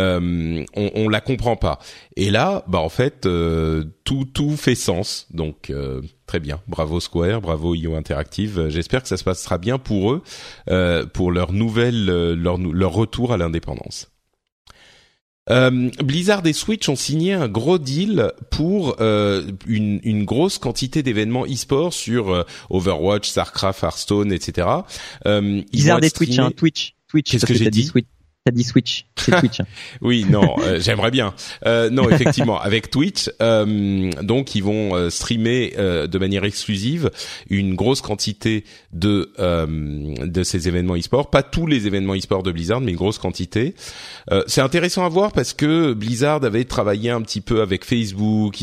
on la comprend pas. Et là, en fait, tout fait sens. Donc très bien, bravo Square, bravo IO Interactive. J'espère que ça se passera bien pour eux, pour leur retour à l'indépendance. Blizzard et Switch ont signé un gros deal pour une grosse quantité d'événements e-sport sur Overwatch, Starcraft, Hearthstone, etc.
Blizzard et Twitch, Twitch.
Qu'est-ce que j'ai dit?
T'as dit Switch, c'est Twitch.
Oui, non, j'aimerais bien. Non, effectivement, avec Twitch, donc ils vont streamer de manière exclusive une grosse quantité de ces événements e-sport, pas tous les événements e-sport de Blizzard, mais une grosse quantité. C'est intéressant à voir parce que Blizzard avait travaillé un petit peu avec Facebook,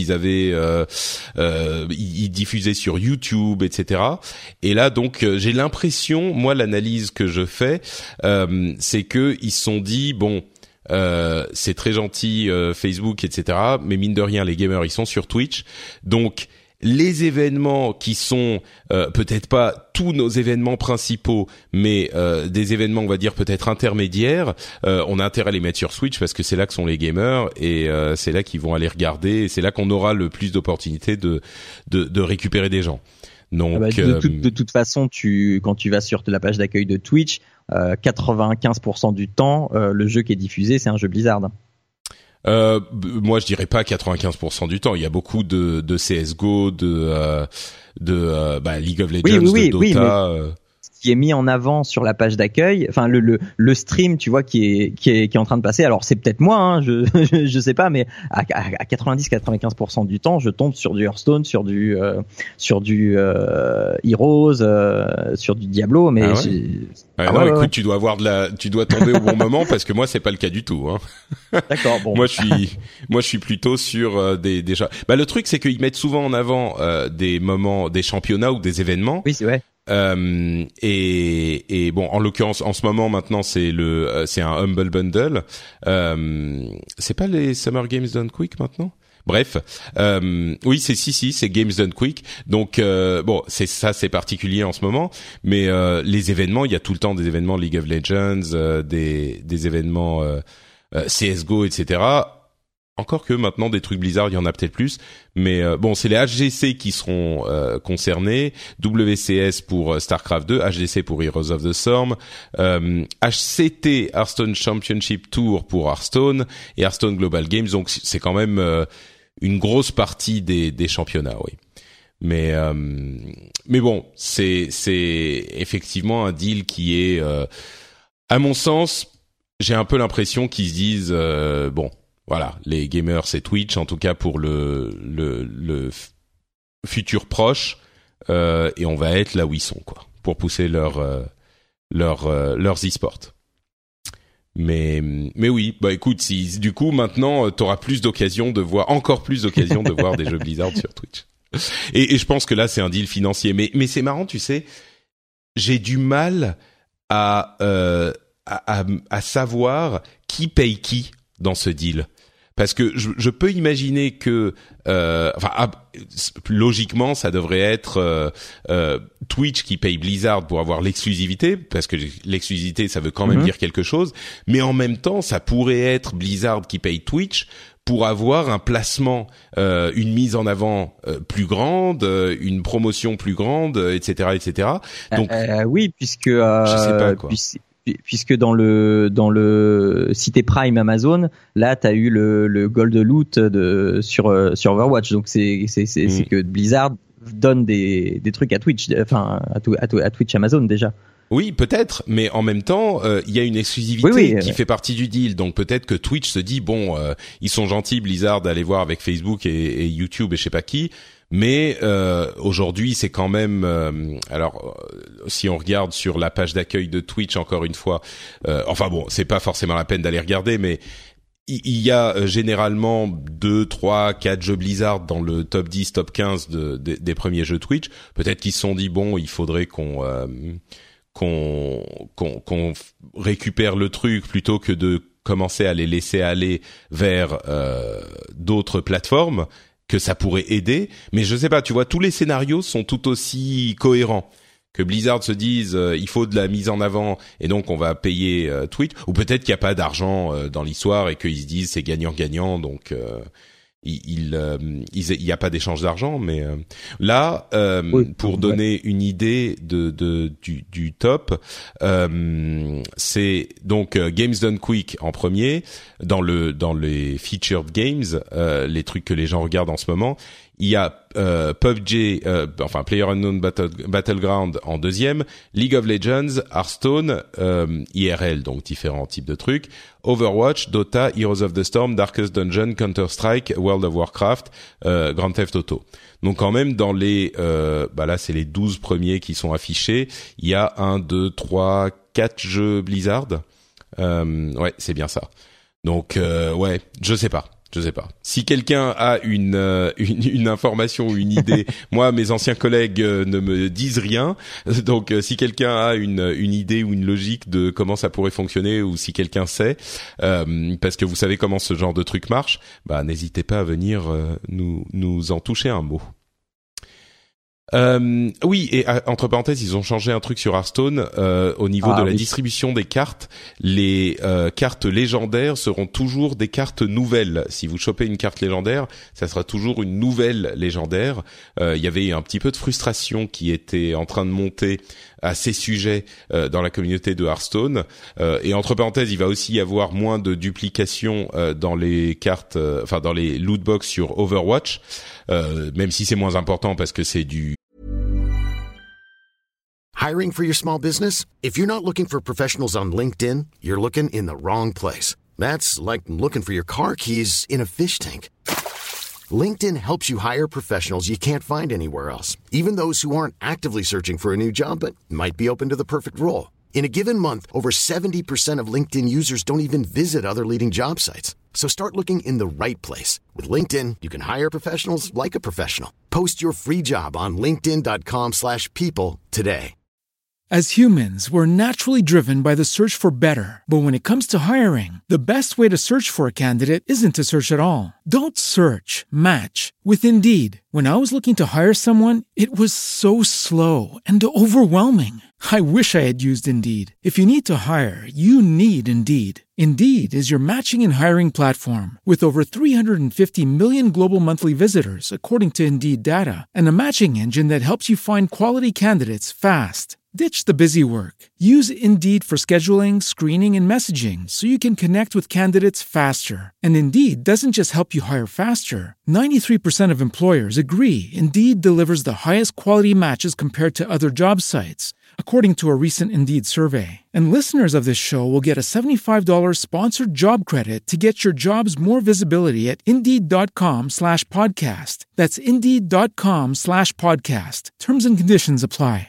ils diffusaient sur YouTube, etc. Et là, donc, j'ai l'impression, moi, l'analyse que je fais, c'est que ils se sont dit c'est très gentil Facebook, etc. Mais mine de rien, les gamers ils sont sur Twitch, donc les événements qui sont peut-être pas tous nos événements principaux, mais des événements on va dire peut-être intermédiaires, on a intérêt à les mettre sur Switch parce que c'est là que sont les gamers, et c'est là qu'ils vont aller regarder, et c'est là qu'on aura le plus d'opportunités de récupérer des gens. Donc
de toute façon, quand tu vas sur la page d'accueil de Twitch, 95% du temps, le jeu qui est diffusé, c'est un jeu Blizzard.
Moi, je dirais pas 95% du temps. Il y a beaucoup de CS:GO, de League of Legends, de Dota.
Mais ce qui est mis en avant sur la page d'accueil, enfin le stream, tu vois, qui est en train de passer. Alors c'est peut-être moi, hein, je sais pas, mais à 90-95% du temps, je tombe sur du Hearthstone, sur du Heroes, sur du Diablo, mais
écoute, tu dois tu dois tomber au bon moment parce que moi c'est pas le cas du tout, hein.
D'accord, bon.
Moi je suis plutôt sur des le truc c'est qu'ils mettent souvent en avant des moments, des championnats ou des événements.
Oui, c'est vrai.
Et bon, en l'occurrence, en ce moment maintenant, c'est un Humble Bundle. C'est pas les Summer Games Done Quick maintenant? Bref, oui, c'est Games Done Quick. Donc bon, c'est particulier en ce moment, mais les événements, il y a tout le temps des événements League of Legends, des événements CS:GO, etc. Encore que maintenant des trucs Blizzard, il y en a peut-être plus, mais bon, c'est les HGC qui seront concernés, WCS pour StarCraft 2, HDC pour Heroes of the Storm, HCT Hearthstone Championship Tour pour Hearthstone et Hearthstone Global Games. Donc c'est quand même une grosse partie des championnats, oui. Mais bon, c'est effectivement un deal qui est, à mon sens, j'ai un peu l'impression qu'ils se disent bon. Voilà, les gamers c'est Twitch, en tout cas pour le futur proche, et on va être là où ils sont, quoi, pour pousser leurs e-sports. Mais oui, bah écoute, si du coup maintenant t'auras encore plus d'occasions de voir des jeux Blizzard sur Twitch. Et je pense que là c'est un deal financier, mais c'est marrant, tu sais, j'ai du mal à savoir qui paye qui dans ce deal. Parce que je peux imaginer que, logiquement, ça devrait être Twitch qui paye Blizzard pour avoir l'exclusivité, parce que l'exclusivité, ça veut quand même dire quelque chose. Mais en même temps, ça pourrait être Blizzard qui paye Twitch pour avoir un placement, une mise en avant plus grande, une promotion plus grande, etc., etc. Donc,
oui, puisque
je sais pas quoi.
Puisque dans le Cité Prime Amazon, là t'as eu le Gold Loot sur Overwatch, donc c'est que Blizzard donne des trucs à Twitch, enfin à Twitch Amazon déjà.
Oui, peut-être, mais en même temps, il y a une exclusivité qui fait partie du deal. Donc peut-être que Twitch se dit bon, ils sont gentils Blizzard d'aller voir avec Facebook et YouTube et je sais pas qui. Mais aujourd'hui, c'est quand même. Si on regarde sur la page d'accueil de Twitch, encore une fois, enfin bon, c'est pas forcément la peine d'aller regarder, mais il y a généralement 2, 3, 4 jeux Blizzard dans le top 10, top 15 des premiers jeux Twitch. Peut-être qu'ils se sont dit bon, il faudrait qu'on récupère le truc plutôt que de commencer à les laisser aller vers d'autres plateformes, que ça pourrait aider. Mais je sais pas, tu vois, tous les scénarios sont tout aussi cohérents. Que Blizzard se dise il faut de la mise en avant et donc on va payer Twitch, ou peut-être qu'il n'y a pas d'argent dans l'histoire et qu'ils se disent c'est gagnant-gagnant, donc il y a pas d'échange d'argent, mais là pour donner une idée du top, c'est donc Games Done Quick en premier dans les featured games, les trucs que les gens regardent en ce moment. Il y a PUBG, enfin PlayerUnknown Battleground en deuxième, League of Legends, Hearthstone, IRL, donc différents types de trucs, Overwatch, Dota, Heroes of the Storm, Darkest Dungeon, Counter-Strike, World of Warcraft, Grand Theft Auto. Donc quand même dans les là c'est les 12 premiers qui sont affichés, il y a 1, 2, 3, 4 jeux Blizzard. Ouais, c'est bien ça. Donc ouais, je sais pas. Si quelqu'un a une information ou une idée, moi mes anciens collègues ne me disent rien. Donc si quelqu'un a une idée ou une logique de comment ça pourrait fonctionner, ou si quelqu'un sait, parce que vous savez comment ce genre de truc marche, bah n'hésitez pas à venir nous en toucher un mot. Oui, et entre parenthèses, ils ont changé un truc sur Hearthstone au niveau de la distribution des cartes. Les cartes légendaires seront toujours des cartes nouvelles. Si vous chopez une carte légendaire, ça sera toujours une nouvelle légendaire. Il y avait un petit peu de frustration qui était en train de monter à ces sujets dans la communauté de Hearthstone. Et entre parenthèses, il va aussi y avoir moins de duplication dans les cartes, enfin dans les loot box sur Overwatch. Même si c'est moins important parce que c'est du...
Hiring for your small business? If you're not looking for professionals on LinkedIn, you're looking in the wrong place. That's like looking for your car keys in a fish tank. LinkedIn helps you hire professionals you can't find anywhere else, even those who aren't actively searching for a new job but might be open to the perfect role. In a given month, over 70% of LinkedIn users don't even visit other leading job sites. So start looking in the right place. With LinkedIn, you can hire professionals like a professional. Post your free job on linkedin.com/people today.
As humans, we're naturally driven by the search for better. But when it comes to hiring, the best way to search for a candidate isn't to search at all. Don't search, match with Indeed. When I was looking to hire someone, it was so slow and overwhelming. I wish I had used Indeed. If you need to hire, you need Indeed. Indeed is your matching and hiring platform with over 350 million global monthly visitors, according to Indeed data, and a matching engine that helps you find quality candidates fast. Ditch the busy work. Use Indeed for scheduling, screening, and messaging so you can connect with candidates faster. And Indeed doesn't just help you hire faster. 93% of employers agree Indeed delivers the highest quality matches compared to other job sites, according to a recent Indeed survey. And listeners of this show will get a $75 sponsored job credit to get your jobs more visibility at Indeed.com/podcast. That's Indeed.com/podcast. Terms and conditions apply.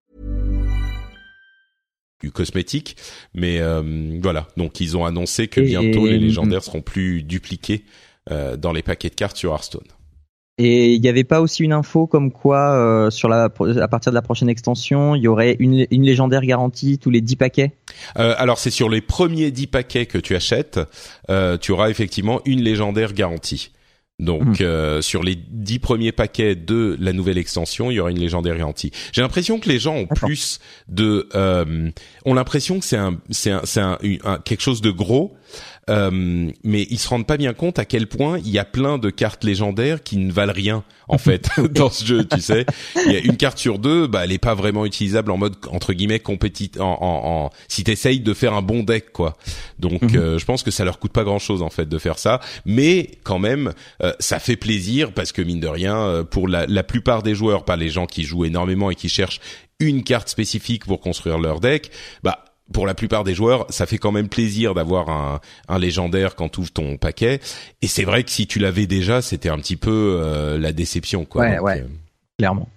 Du cosmétique, mais voilà. Donc ils ont annoncé que bientôt les légendaires seront plus dupliqués dans les paquets de cartes sur Hearthstone.
Et il n'y avait pas aussi une info comme quoi à partir de la prochaine extension, il y aurait une légendaire garantie tous les 10 paquets?
Alors c'est sur les premiers 10 paquets que tu achètes, tu auras effectivement une légendaire garantie. Donc sur les 10 premiers paquets de la nouvelle extension, il y aura une légendaire garantie. J'ai l'impression que les gens ont plus de ont l'impression que c'est quelque chose de gros. Mais ils se rendent pas bien compte à quel point il y a plein de cartes légendaires qui ne valent rien en fait dans ce jeu, tu sais. Il y a une carte sur deux, elle est pas vraiment utilisable en mode entre guillemets si t'essayes de faire un bon deck quoi. Donc je pense que ça leur coûte pas grand-chose en fait de faire ça, mais quand même ça fait plaisir parce que mine de rien pour la plupart des joueurs, pas les gens qui jouent énormément et qui cherchent une carte spécifique pour construire leur deck, pour la plupart des joueurs, ça fait quand même plaisir d'avoir un légendaire quand tu ouvres ton paquet. Et c'est vrai que si tu l'avais déjà, c'était un petit peu la déception, quoi.
Ouais, clairement.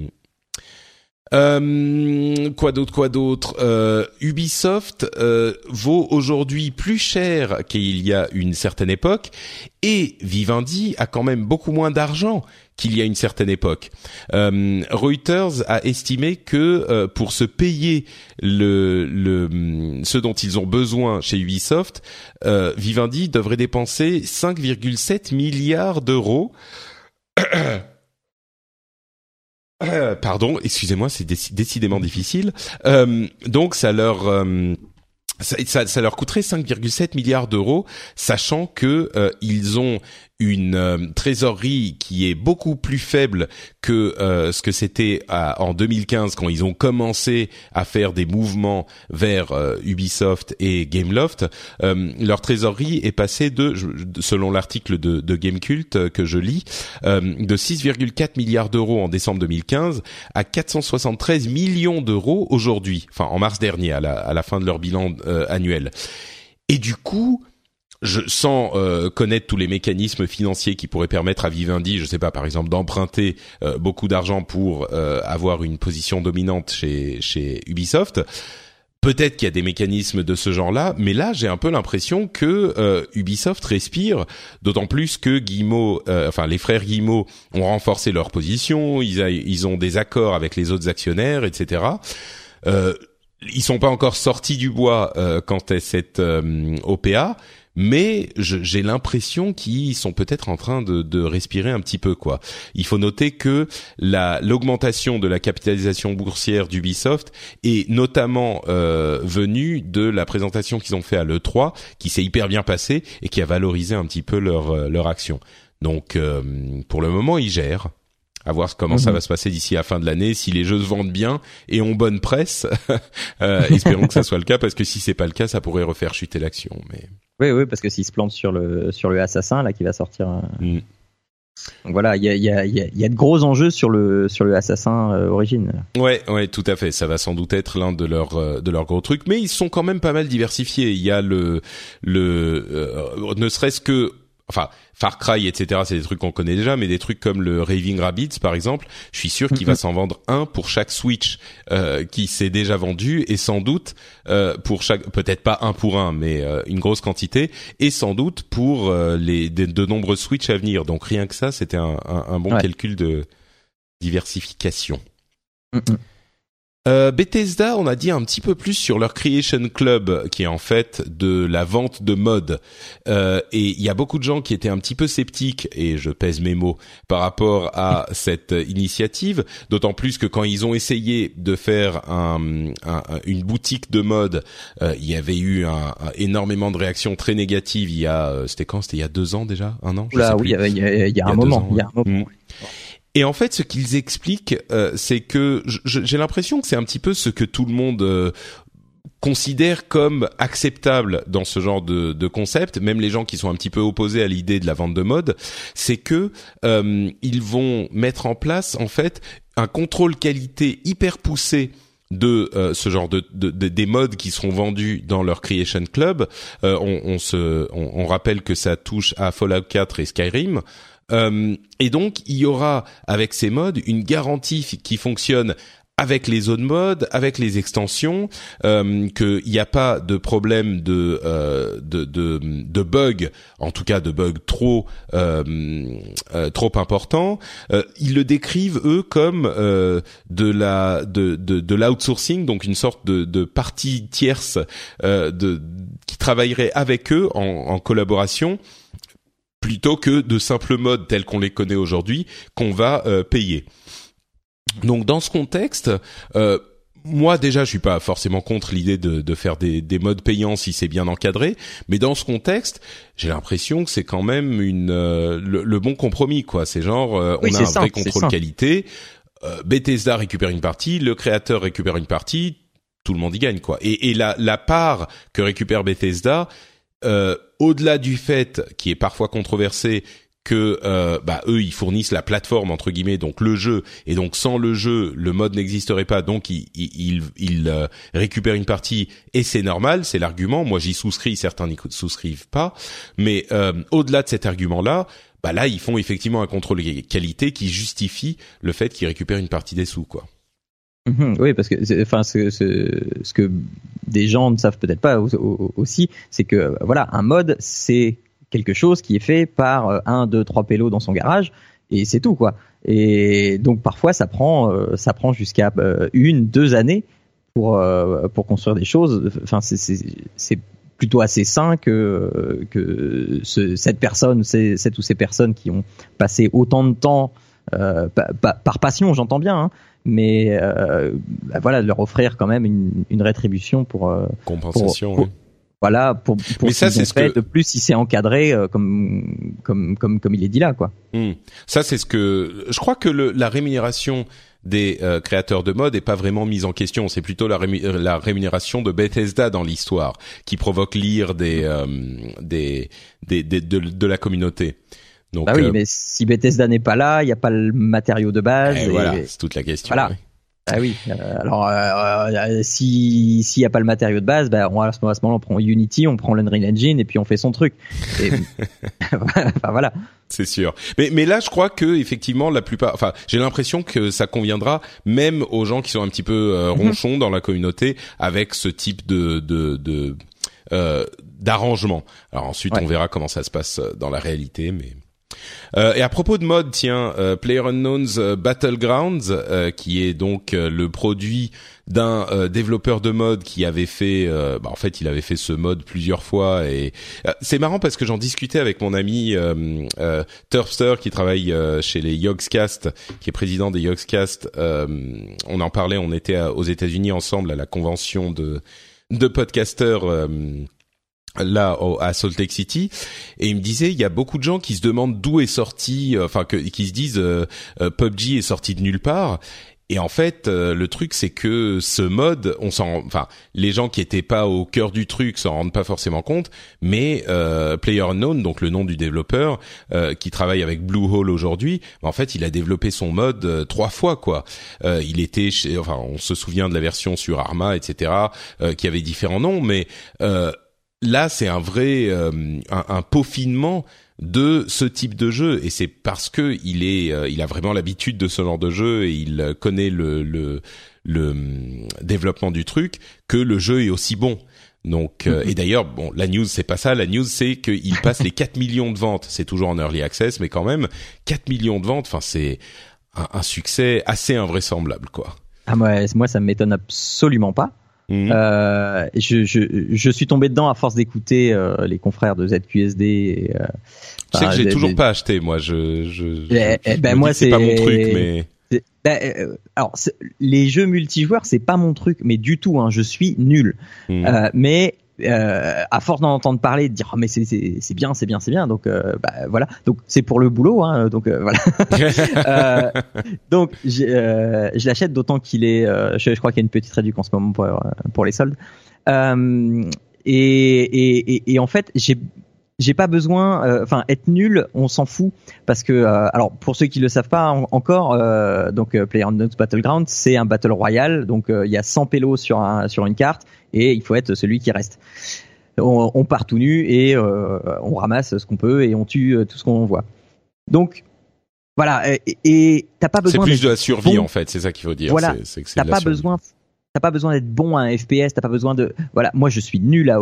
Quoi d'autre Ubisoft vaut aujourd'hui plus cher qu'il y a une certaine époque, et Vivendi a quand même beaucoup moins d'argent qu'il y a une certaine époque. Reuters a estimé que pour se payer ce dont ils ont besoin chez Ubisoft, Vivendi devrait dépenser 5,7 milliards d'euros. Pardon, excusez-moi, c'est décidément difficile. Donc ça leur coûterait 5,7 milliards d'euros, sachant que ils ont une trésorerie qui est beaucoup plus faible que ce que c'était en 2015 quand ils ont commencé à faire des mouvements vers Ubisoft et Gameloft. Leur trésorerie est passée selon l'article de Gamecult que je lis, de 6,4 milliards d'euros en décembre 2015 à 473 millions d'euros aujourd'hui, enfin en mars dernier à la fin de leur bilan annuel. Et du coup, sans connaître tous les mécanismes financiers qui pourraient permettre à Vivendi, je sais pas, par exemple, d'emprunter beaucoup d'argent pour avoir une position dominante chez Ubisoft. Peut-être qu'il y a des mécanismes de ce genre-là, mais là, j'ai un peu l'impression que Ubisoft respire, d'autant plus que les frères Guillemot ont renforcé leur position, ils ont des accords avec les autres actionnaires, etc. Ils sont pas encore sortis du bois quant à cette OPA, mais j'ai l'impression qu'ils sont peut-être en train de respirer un petit peu, quoi. Il faut noter que l'augmentation de la capitalisation boursière d'Ubisoft est notamment venue de la présentation qu'ils ont fait à l'E3, qui s'est hyper bien passée et qui a valorisé un petit peu leur action. Donc pour le moment, ils gèrent. À voir comment ça va se passer d'ici à la fin de l'année, si les jeux se vendent bien et ont bonne presse. Espérons que ça soit le cas, parce que si c'est pas le cas, ça pourrait refaire chuter l'action. Mais
oui, parce que s'ils se plantent sur le Assassin là qui va sortir. Donc voilà, il y a de gros enjeux sur le Assassin Origins.
Ouais, tout à fait. Ça va sans doute être l'un de leurs gros trucs, mais ils sont quand même pas mal diversifiés. Il y a ne serait-ce que, enfin, Far Cry, etc., c'est des trucs qu'on connaît déjà, mais des trucs comme le Raving Rabbids, par exemple, je suis sûr qu'il va s'en vendre un pour chaque Switch qui s'est déjà vendu, et sans doute pour chaque, peut-être pas un pour un, mais une grosse quantité, et sans doute pour de nombreux Switch à venir. Donc rien que ça, c'était un bon calcul de diversification. Bethesda, on a dit un petit peu plus sur leur Creation Club, qui est en fait de la vente de mods. Et il y a beaucoup de gens qui étaient un petit peu sceptiques, et je pèse mes mots, par rapport à cette initiative. D'autant plus que quand ils ont essayé de faire une boutique de mods, il y avait eu énormément de réactions très négatives. C'était il y a 2 ans déjà, 1 an.
Là, oui, il y a un moment.
Et en fait, ce qu'ils expliquent, c'est que j'ai l'impression que c'est un petit peu ce que tout le monde considère comme acceptable dans ce genre de concept, même les gens qui sont un petit peu opposés à l'idée de la vente de mods, c'est que ils vont mettre en place en fait un contrôle qualité hyper poussé de ce genre des mods qui seront vendus dans leur Creation Club. On rappelle que ça touche à Fallout 4 et Skyrim. Et donc, il y aura, avec ces mods, une garantie qui fonctionne avec les zones mods, avec les extensions, qu'il n'y a pas de problème de bugs, en tout cas de bugs trop importants. Ils le décrivent eux comme de l'outsourcing, donc une sorte de partie tierce qui travaillerait avec eux en collaboration, plutôt que de simples mods tels qu'on les connaît aujourd'hui qu'on va payer. Donc dans ce contexte, moi déjà je suis pas forcément contre l'idée de faire des mods payants si c'est bien encadré, mais dans ce contexte, j'ai l'impression que c'est quand même le bon compromis, quoi. C'est genre on a un vrai contrôle qualité, Bethesda récupère une partie, le créateur récupère une partie, tout le monde y gagne, quoi. Et la part que récupère Bethesda, au-delà du fait qui est parfois controversé que eux ils fournissent la plateforme entre guillemets, donc le jeu, et donc sans le jeu le mode n'existerait pas, donc ils récupèrent une partie, et c'est normal, c'est l'argument. Moi j'y souscris, certains n'y souscrivent pas, mais au-delà de cet argument là, là ils font effectivement un contrôle qualité qui justifie le fait qu'ils récupèrent une partie des sous, quoi.
Oui, parce que ce que des gens ne savent peut-être pas aussi, c'est que voilà, un mod c'est quelque chose qui est fait par 1, 2, 3 pélos dans son garage, et c'est tout, quoi. Et donc parfois ça prend jusqu'à 1, 2 années pour construire des choses. Enfin c'est plutôt assez sain que cette ou ces personnes qui ont passé autant de temps par passion, j'entends bien, hein, mais voilà, de leur offrir quand même une rétribution pour
compensation.
Oui. Voilà, pour
mais ça c'est ce que
de plus, si c'est encadré comme il est dit là, quoi.
Ça c'est ce que je crois que la rémunération des créateurs de mode est pas vraiment mise en question. C'est plutôt la rémunération de Bethesda dans l'histoire qui provoque l'ire de la communauté. Donc,
oui, mais si Bethesda n'est pas là, il n'y a pas le matériau de base.
Voilà, c'est toute la question.
Voilà.
Oui.
Ah oui. Alors, s'il n'y a pas le matériau de base, à ce moment-là, on prend Unity, on prend l'Unreal Engine et puis on fait son truc. Et, voilà.
C'est sûr. Mais là, je crois que effectivement, j'ai l'impression que ça conviendra même aux gens qui sont un petit peu ronchons dans la communauté avec ce type d'arrangement. Alors ensuite, on verra comment ça se passe dans la réalité, mais Et à propos de mode, tiens, PlayerUnknown's Battlegrounds, qui est donc le produit d'un développeur de mode qui avait fait, en fait, il avait fait ce mode plusieurs fois, et c'est marrant parce que j'en discutais avec mon ami Turfster qui travaille chez les Yogscast, qui est président des Yogscast. On en parlait, on était aux États-Unis ensemble à la convention de podcasteurs. Là à Salt Lake City, et il me disait il y a beaucoup de gens qui se demandent d'où est sorti, qui se disent PUBG est sorti de nulle part. Et en fait, le truc c'est que ce mode, les gens qui étaient pas au cœur du truc s'en rendent pas forcément compte, mais PlayerUnknown, donc le nom du développeur qui travaille avec Bluehole aujourd'hui, en fait, il a développé son mode 3 fois quoi. Il était on se souvient de la version sur Arma, etc., qui avait différents noms, mais là, c'est un vrai un peaufinement de ce type de jeu, et c'est parce que il a vraiment l'habitude de ce genre de jeu et il connaît le développement du truc que le jeu est aussi bon. Donc et d'ailleurs, bon, la news c'est pas ça, la news c'est qu'il passe les 4 millions de ventes. C'est toujours en early access, mais quand même 4 millions de ventes, enfin c'est un succès assez invraisemblable quoi.
Ah moi ça m'étonne absolument pas. Je suis tombé dedans à force d'écouter les confrères de ZQSD. Et,
tu sais que j'ai toujours pas acheté, moi. Moi,
c'est
pas mon truc, mais.
Alors, les jeux multijoueurs, c'est pas mon truc, mais du tout. Je suis nul. Mais à force d'en entendre parler, de dire mais c'est bien. Donc voilà. Donc c'est pour le boulot. Donc voilà. Donc je l'achète, d'autant qu'il est. Je crois qu'il y a une petite réduction en ce moment pour les soldes. Et en fait j'ai pas besoin, être nul, on s'en fout, parce que alors pour ceux qui le savent pas encore, donc PlayerUnknown's Battleground, c'est un battle royale, donc il y a 100 pélos sur une carte et il faut être celui qui reste. On part tout nu et on ramasse ce qu'on peut et on tue tout ce qu'on voit. Donc voilà, et t'as pas besoin.
C'est plus de la survie en fait, c'est ça qu'il faut dire.
Voilà,
c'est
t'as pas besoin. T'as pas besoin d'être bon à un FPS, t'as pas besoin de moi je suis nul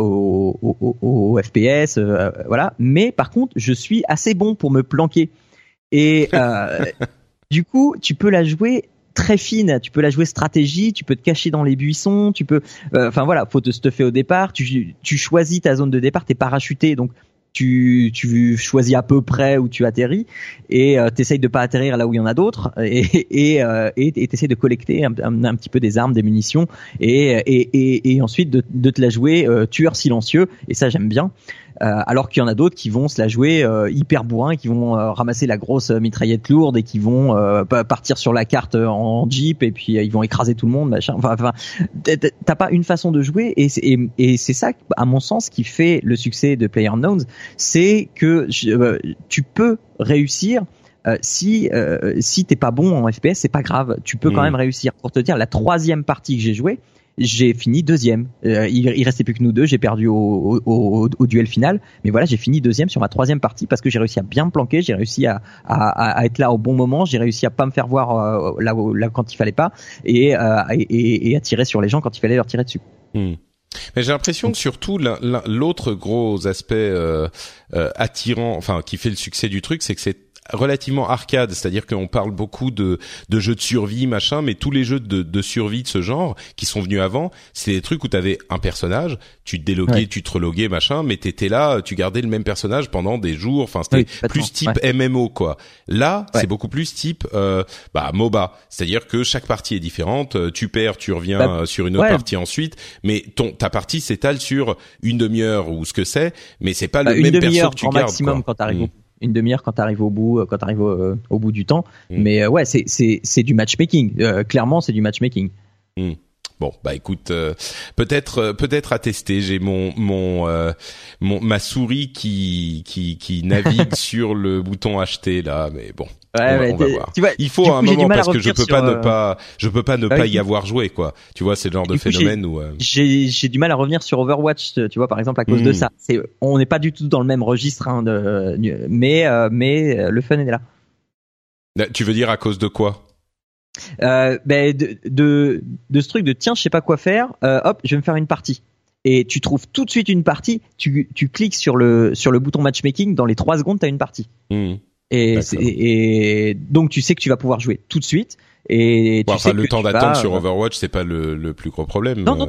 au FPS, voilà, mais par contre je suis assez bon pour me planquer et du coup tu peux la jouer très fine, tu peux la jouer stratégie, tu peux te cacher dans les buissons, tu peux faut te stuffer au départ, tu choisis ta zone de départ, t'es parachuté, donc tu choisis à peu près où tu atterris et t'essayes de pas atterrir là où il y en a d'autres et t'essayes de collecter un petit peu des armes, des munitions et ensuite de te la jouer tueur silencieux, et ça j'aime bien. Alors qu'il y en a d'autres qui vont se la jouer hyper bourrin, qui vont ramasser la grosse mitraillette lourde et qui vont partir sur la carte en jeep et puis ils vont écraser tout le monde, machin. Enfin, t'as pas une façon de jouer et c'est ça, à mon sens, qui fait le succès de PlayerUnknown's, c'est que tu peux réussir. Si t'es pas bon en FPS, c'est pas grave, tu peux quand même réussir. Pour te dire, la 3e partie que j'ai jouée, j'ai fini 2e. Il restait plus que nous deux. J'ai perdu au duel final, mais voilà, j'ai fini 2e sur ma 3e partie parce que j'ai réussi à bien me planquer, j'ai réussi à être là au bon moment, j'ai réussi à pas me faire voir là quand il fallait pas et à tirer sur les gens quand il fallait leur tirer dessus.
Mais j'ai l'impression que surtout l'autre gros aspect attirant, enfin qui fait le succès du truc, c'est que c'est relativement arcade, c'est-à-dire qu'on parle beaucoup de jeux de survie, machin, mais tous les jeux de survie de ce genre qui sont venus avant, c'est des trucs où t'avais un personnage, tu te déloguais, tu te reloguais, machin, mais t'étais là, tu gardais le même personnage pendant des jours, enfin c'était plus type MMO quoi. Là, c'est beaucoup plus type MOBA, c'est-à-dire que chaque partie est différente, tu perds, tu reviens sur une autre partie ensuite, mais ta partie s'étale sur une demi-heure ou ce que c'est, mais c'est pas le même perso que tu gardes
maximum quand t'arrives une demi-heure quand t'arrives au bout, au bout du temps. Mais c'est du matchmaking. Clairement, c'est du matchmaking.
Bon, bah écoute, peut-être à tester. J'ai ma souris qui navigue sur le bouton acheter là, mais bon. On va voir.
Tu vois,
il faut un moment parce que je peux pas ne pas y avoir joué quoi. Tu vois, c'est le genre de phénomène où
j'ai du mal à revenir sur Overwatch, tu vois, par exemple à cause de ça. On n'est pas du tout dans le même registre mais le fun est là.
Tu veux dire à cause de quoi?
De ce truc de tiens, je sais pas quoi faire, hop, je vais me faire une partie. Et tu trouves tout de suite une partie, tu cliques sur le bouton matchmaking, dans les 3 secondes t'as une partie. Et donc tu sais que tu vas pouvoir jouer tout de suite. Et tu sais
le
que
temps d'attente sur Overwatch, c'est pas le plus gros problème.
Non,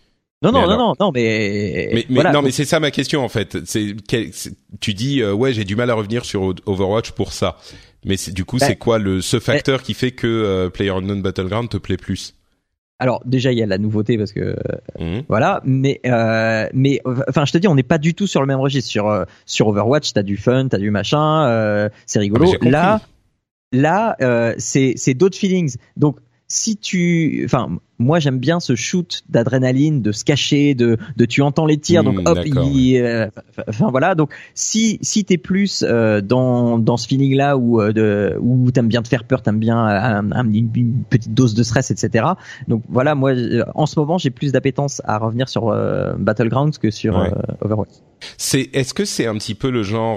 mais voilà.
Non, mais c'est ça ma question en fait. Tu dis j'ai du mal à revenir sur Overwatch pour ça. Mais du coup, c'est quoi ce facteur qui fait que PlayerUnknown's Battleground te plaît plus?
Alors déjà il y a la nouveauté parce que voilà, mais enfin je te dis on n'est pas du tout sur le même registre. Sur Overwatch t'as du fun, t'as du machin, c'est rigolo. Là c'est d'autres feelings. Donc moi j'aime bien ce shoot d'adrénaline, de se cacher, de tu entends les tirs, donc hop, voilà. Donc si t'es plus dans ce feeling là où t'aimes bien te faire peur, t'aimes bien une petite dose de stress, etc. Donc voilà, moi en ce moment j'ai plus d'appétence à revenir sur Battlegrounds que sur Overwatch.
Est-ce que c'est un petit peu le genre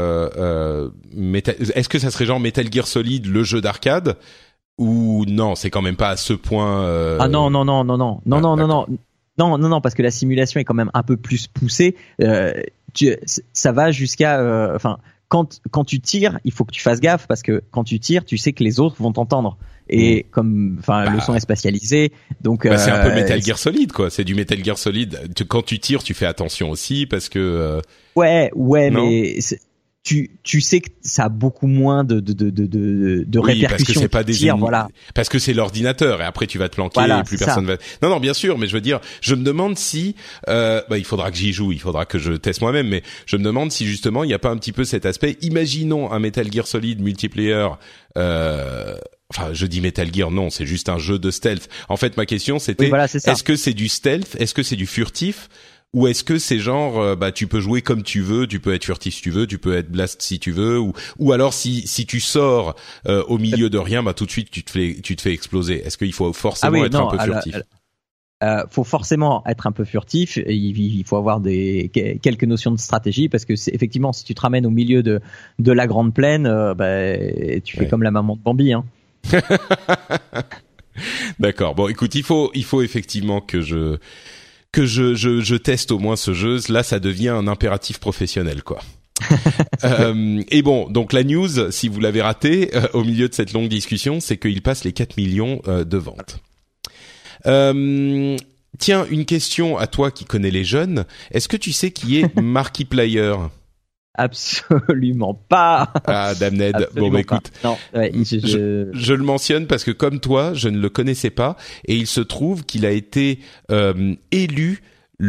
est-ce que ça serait genre Metal Gear Solid, le jeu d'arcade? Ou non, c'est quand même pas à ce point.
Non, parce que la simulation est quand même un peu plus poussée. Ça va jusqu'à, quand tu tires, il faut que tu fasses gaffe parce que quand tu tires, tu sais que les autres vont t'entendre. Et le son est spatialisé, donc.
C'est un peu Metal Gear Solid, quoi. C'est du Metal Gear Solid. Quand tu tires, tu fais attention aussi parce que.
Ouais, mais. Tu sais que ça a beaucoup moins de répercussions.
Parce que c'est pas des
voilà.
Parce que c'est l'ordinateur et après tu vas te planquer et plus personne va. Non, bien sûr, mais je veux dire, je me demande si il faudra que j'y joue, il faudra que je teste moi-même, mais je me demande si justement il n'y a pas un petit peu cet aspect. Imaginons un Metal Gear Solid multiplayer. Enfin, je dis Metal Gear, non, c'est juste un jeu de stealth. En fait, ma question c'était est-ce que c'est du stealth, est-ce que c'est du furtif? Ou est-ce que c'est genre tu peux jouer comme tu veux, tu peux être furtif si tu veux, tu peux être blast si tu veux, ou alors si tu sors au milieu de rien, tout de suite tu te fais exploser. Est-ce qu'il faut forcément être un peu furtif?
Faut forcément être un peu furtif. Il faut avoir quelques notions de stratégie parce que effectivement si tu te ramènes au milieu de la grande plaine, tu fais comme la maman de Bambi, hein.
D'accord. Bon, écoute, il faut effectivement que je teste au moins ce jeu. Là, ça devient un impératif professionnel, quoi. Et bon, donc la news, si vous l'avez raté, au milieu de cette longue discussion, c'est qu'il passe les 4 millions de ventes. Tiens, une question à toi qui connais les jeunes. Est-ce que tu sais qui est Markiplier?
Absolument pas.
Ah, damned. Bon, écoute.
Non,
je le mentionne parce que comme toi, je ne le connaissais pas et il se trouve qu'il a été élu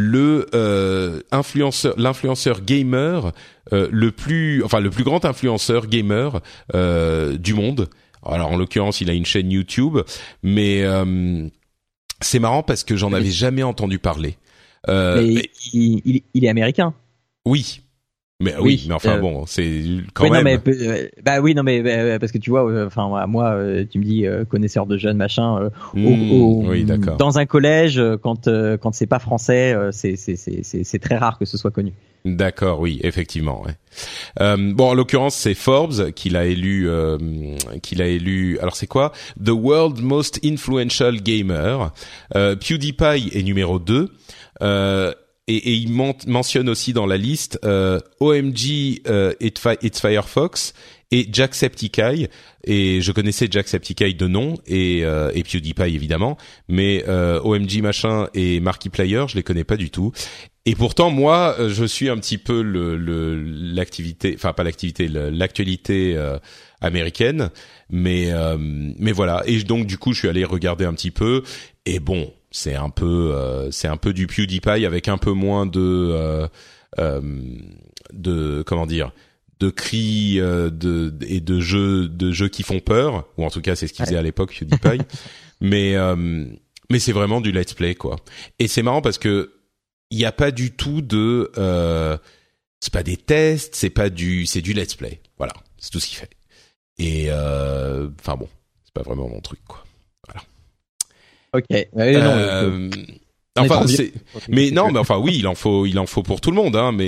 l'influenceur gamer le plus grand influenceur gamer du monde. Alors en l'occurrence, il a une chaîne YouTube, mais c'est marrant parce que j'en avais jamais entendu parler.
Mais il est américain.
Oui. Mais oui, mais enfin bon, c'est quand même.
Parce que tu vois, moi, tu me dis connaisseur de jeunes machin.
Oui, d'accord.
Dans un collège, quand c'est pas français, c'est très rare que ce soit connu.
D'accord, oui, effectivement. Ouais. Bon, en l'occurrence, c'est Forbes qui l'a élu. Alors, c'est quoi? The World Most Influential Gamer. PewDiePie est numéro 2. Et il mentionne aussi dans la liste OMG It's Firefox et Jacksepticeye. Et je connaissais Jacksepticeye de nom et PewDiePie évidemment, mais OMG machin et Markiplier, je les connais pas du tout. Et pourtant moi, je suis un petit peu l'activité, enfin pas l'activité, l'actualité américaine, mais voilà. Et donc du coup, je suis allé regarder un petit peu. Et bon, c'est un peu du PewDiePie avec un peu moins de comment dire, de cris et de jeux qui font peur, ou en tout cas c'est ce qu'il faisait à l'époque, PewDiePie. mais c'est vraiment du let's play, quoi. Et c'est marrant parce que il y a pas du tout de c'est pas des tests, c'est du let's play. Voilà, c'est tout ce qu'il fait. Et enfin bon, c'est pas vraiment mon truc, quoi. Voilà.
Ok.
Enfin, mais non, mais enfin oui, il en faut pour tout le monde, hein.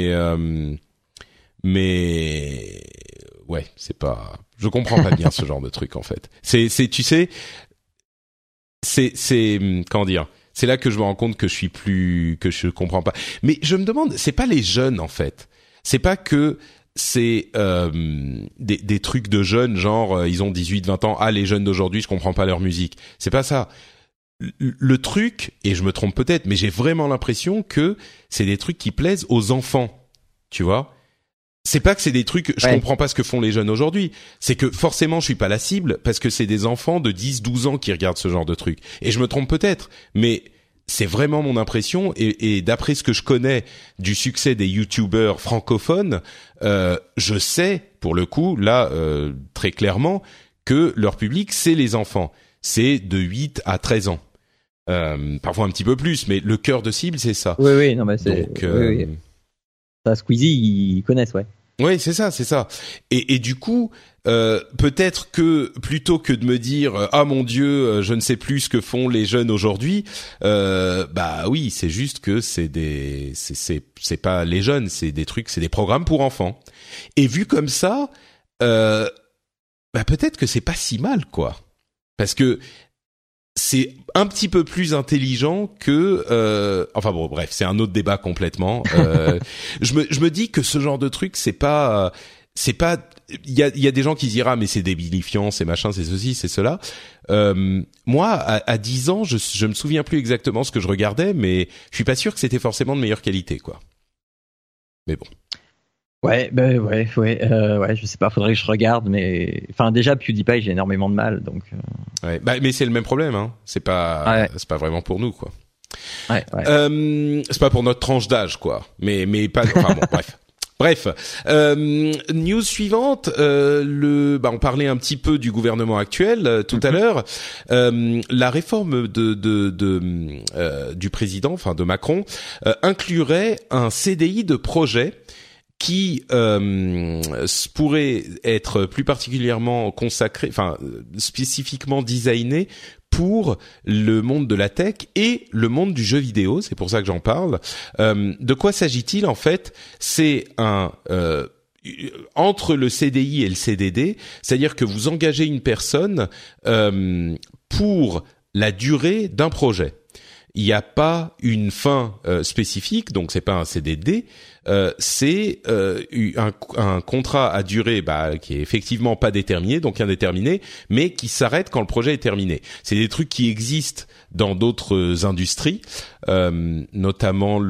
Mais ouais, c'est pas. Je comprends pas bien ce genre de truc en fait. Tu sais, c'est comment dire. C'est là que je me rends compte que je comprends pas. Mais je me demande, c'est pas les jeunes en fait. C'est pas que c'est des trucs de jeunes, genre ils ont 18-20 ans, les jeunes d'aujourd'hui, je comprends pas leur musique. C'est pas ça. Le truc, et je me trompe peut-être, mais j'ai vraiment l'impression que c'est des trucs qui plaisent aux enfants, tu vois. C'est pas que c'est des trucs, je comprends pas ce que font les jeunes aujourd'hui. C'est que forcément je suis pas la cible parce que c'est des enfants de 10-12 ans qui regardent ce genre de trucs. Et je me trompe peut-être, mais c'est vraiment mon impression et d'après ce que je connais du succès des youtubeurs francophones, je sais pour le coup là très clairement que leur public c'est les enfants. C'est de 8 à 13 ans. Parfois un petit peu plus, mais le cœur de cible c'est ça.
Oui, non mais c'est donc, oui. Ça, Squeezie, ils connaissent, ouais.
Oui, c'est ça. Et du coup, peut-être que plutôt que de me dire ah mon Dieu, je ne sais plus ce que font les jeunes aujourd'hui, bah oui, c'est juste que c'est pas les jeunes, c'est des trucs, c'est des programmes pour enfants. Et vu comme ça, bah peut-être que c'est pas si mal quoi, parce que c'est un petit peu plus intelligent que enfin bon bref c'est un autre débat complètement je me dis que ce genre de truc c'est pas il y a des gens qui diront mais c'est débilifiant, c'est machin, c'est ceci, c'est cela. Moi à 10 ans je me souviens plus exactement ce que je regardais, mais je suis pas sûr que c'était forcément de meilleure qualité quoi. Mais bon.
Ouais, je sais pas, faudrait que je regarde, mais enfin déjà PewDiePie j'ai énormément de mal, donc.
Ouais, bah mais c'est le même problème, hein. C'est pas vraiment pour nous quoi.
Ouais.
C'est pas pour notre tranche d'âge quoi. Mais pas. Enfin bon, bref. News suivante. On parlait un petit peu du gouvernement actuel tout à l'heure. La réforme du président, enfin de Macron, inclurait un CDI de projet qui pourrait être plus particulièrement consacré, enfin spécifiquement designé pour le monde de la tech et le monde du jeu vidéo. C'est pour ça que j'en parle. De quoi s'agit-il en fait ? C'est entre le CDI et le CDD, c'est-à-dire que vous engagez une personne pour la durée d'un projet. Il n'y a pas une fin spécifique, donc c'est pas un CDD, c'est un contrat à durée qui est effectivement pas déterminé, donc indéterminé, mais qui s'arrête quand le projet est terminé. C'est des trucs qui existent dans d'autres industries, notamment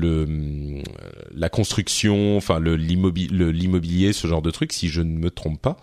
la construction, enfin l'immobilier, ce genre de trucs, si je ne me trompe pas.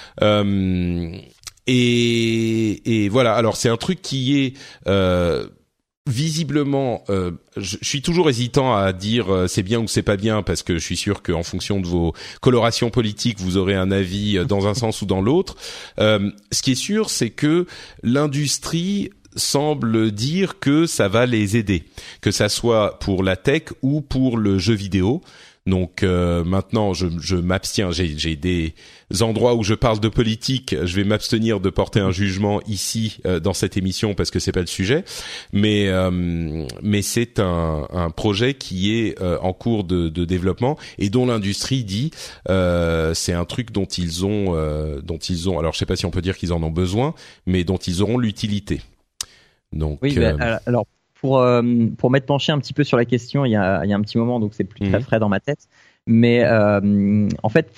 Et voilà. Alors c'est un truc qui est visiblement, je suis toujours hésitant à dire c'est bien ou c'est pas bien parce que je suis sûr qu'en fonction de vos colorations politiques, vous aurez un avis dans un sens ou dans l'autre. Ce qui est sûr, c'est que l'industrie semble dire que ça va les aider, que ça soit pour la tech ou pour le jeu vidéo. Donc maintenant, je m'abstiens. J'ai des endroits où je parle de politique. Je vais m'abstenir de porter un jugement ici dans cette émission parce que c'est pas le sujet. Mais c'est un projet qui est en cours de développement et dont l'industrie dit c'est un truc dont ils ont. Alors je sais pas si on peut dire qu'ils en ont besoin, mais dont ils auront l'utilité. Donc
oui, alors. Pour m'être penché un petit peu sur la question, il y a un petit moment, donc c'est plus très frais dans ma tête. Mais en fait,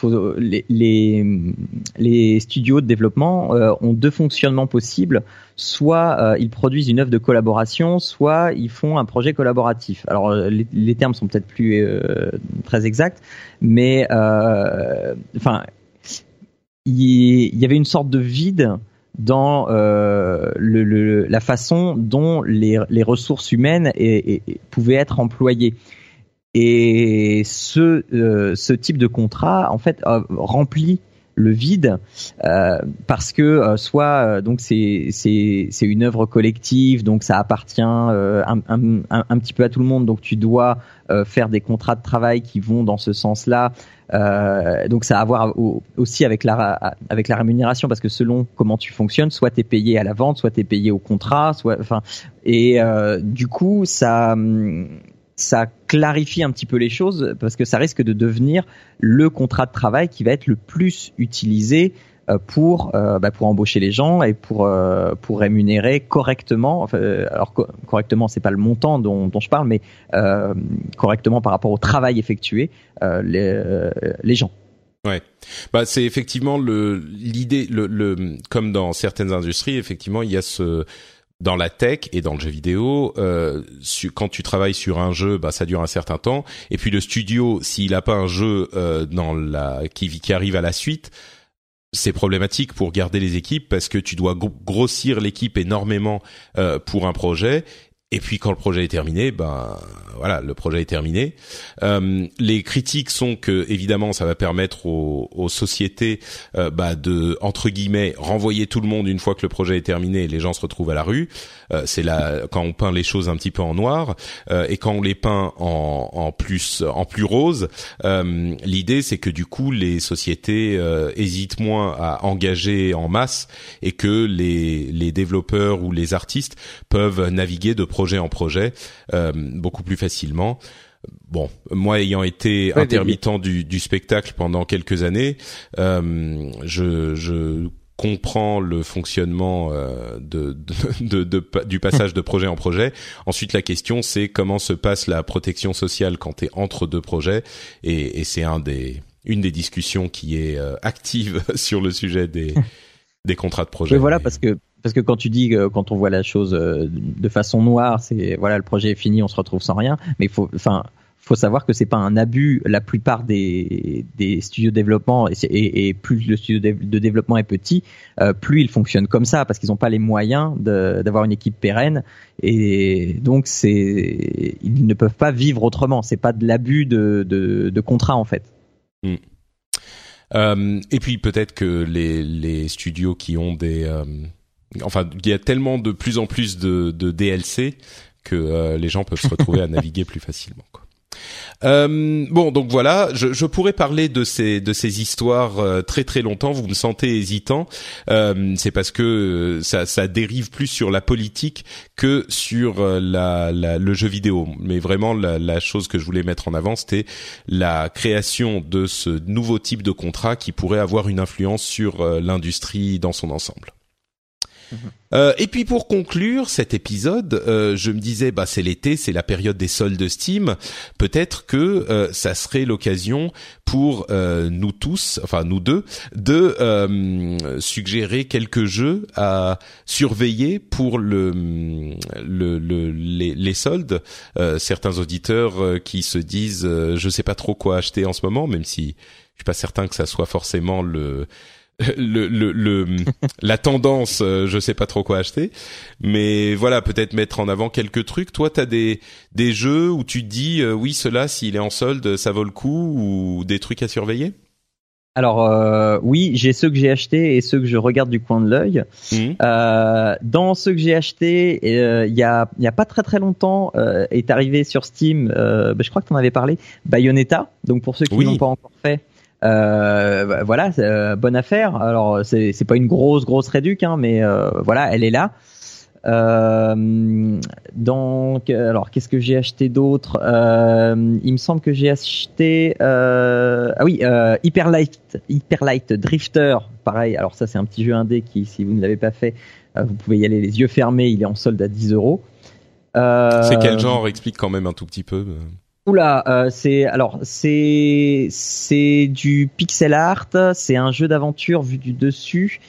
les studios de développement ont deux fonctionnements possibles. Soit ils produisent une œuvre de collaboration, soit ils font un projet collaboratif. Alors les termes sont peut-être plus très exacts, mais enfin, il y avait une sorte de vide dans la façon dont les ressources humaines pouvaient être employées. Et ce type de contrat, en fait, remplit le vide parce que soit donc c'est une œuvre collective, donc ça appartient un petit peu à tout le monde, donc tu dois faire des contrats de travail qui vont dans ce sens-là. Donc ça a à voir aussi avec la rémunération, parce que selon comment tu fonctionnes, soit t'es payé à la vente, soit t'es payé au contrat, du coup ça clarifie un petit peu les choses, parce que ça risque de devenir le contrat de travail qui va être le plus utilisé pour embaucher les gens et pour rémunérer correctement. Alors correctement, c'est pas le montant dont je parle, mais correctement par rapport au travail effectué les gens.
Ouais. Bah, c'est effectivement l'idée, comme dans certaines industries, effectivement, il y a dans la tech et dans le jeu vidéo, quand tu travailles sur un jeu, bah ça dure un certain temps. Et puis le studio, s'il a pas un jeu qui arrive à la suite, c'est problématique pour garder les équipes parce que tu dois grossir l'équipe énormément pour un projet. Et puis quand le projet est terminé, ben voilà, le projet est terminé. Les critiques sont que évidemment ça va permettre aux sociétés de entre guillemets renvoyer tout le monde une fois que le projet est terminé et les gens se retrouvent à la rue. C'est là quand on peint les choses un petit peu en noir et quand on les peint en plus rose. L'idée c'est que du coup les sociétés hésitent moins à engager en masse et que les développeurs ou les artistes peuvent naviguer de projet en projet beaucoup plus facilement. Bon, moi ayant été intermittent du spectacle pendant quelques années, je comprends le fonctionnement du passage de projet en projet. Ensuite, la question c'est comment se passe la protection sociale quand t'es entre deux projets, et c'est une des discussions qui est active sur le sujet des contrats de projet.
Oui, voilà, parce que quand tu dis que quand on voit la chose de façon noire, c'est voilà, le projet est fini, on se retrouve sans rien. Mais faut savoir que c'est pas un abus. La plupart des studios de développement et plus le studio de développement est petit, plus ils fonctionnent comme ça parce qu'ils n'ont pas les moyens d'avoir une équipe pérenne, et donc ils ne peuvent pas vivre autrement. C'est pas de l'abus de contrat en fait.
Et puis peut-être que les studios qui ont il y a tellement de plus en plus de DLC que les gens peuvent se retrouver à naviguer plus facilement, quoi. Bon, donc voilà, je pourrais parler de ces histoires très très longtemps. Vous me sentez hésitant, c'est parce que ça dérive plus sur la politique que sur le jeu vidéo. Mais vraiment, la chose que je voulais mettre en avant, c'était la création de ce nouveau type de contrat qui pourrait avoir une influence sur l'industrie dans son ensemble. Et puis pour conclure cet épisode, je me disais, c'est l'été, c'est la période des soldes Steam. Peut-être que ça serait l'occasion pour nous tous, enfin nous deux, de suggérer quelques jeux à surveiller pour les soldes. Certains auditeurs qui se disent, je sais pas trop quoi acheter en ce moment, même si je suis pas certain que ça soit forcément la tendance, je sais pas trop quoi acheter, mais voilà, peut-être mettre en avant quelques trucs. Toi, t'as des jeux où tu te dis oui, cela, s'il est en solde, ça vaut le coup, ou des trucs à surveiller?
Alors oui, j'ai ceux que j'ai achetés et ceux que je regarde du coin de l'œil. Dans ceux que j'ai achetés, il y a pas très très longtemps est arrivé sur Steam, je crois que t'en avais parlé, Bayonetta. Donc pour ceux qui n'ont pas encore fait, voilà, bonne affaire. Alors c'est pas une grosse réduc, hein, mais voilà, elle est là. Donc alors qu'est-ce que j'ai acheté d'autre? Il me semble que j'ai acheté Hyper Light Drifter, pareil. Alors ça c'est un petit jeu indé qui, si vous ne l'avez pas fait, vous pouvez y aller les yeux fermés, il est en solde à 10€.
C'est quel genre? Explique quand même un tout petit peu.
Oula, c'est du pixel art, c'est un jeu d'aventure vu du dessus.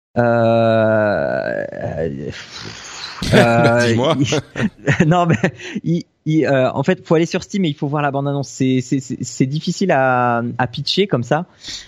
Dis-moi.
Non, mais en fait, faut aller sur Steam et il faut voir la bande-annonce. C'est difficile à pitcher comme ça.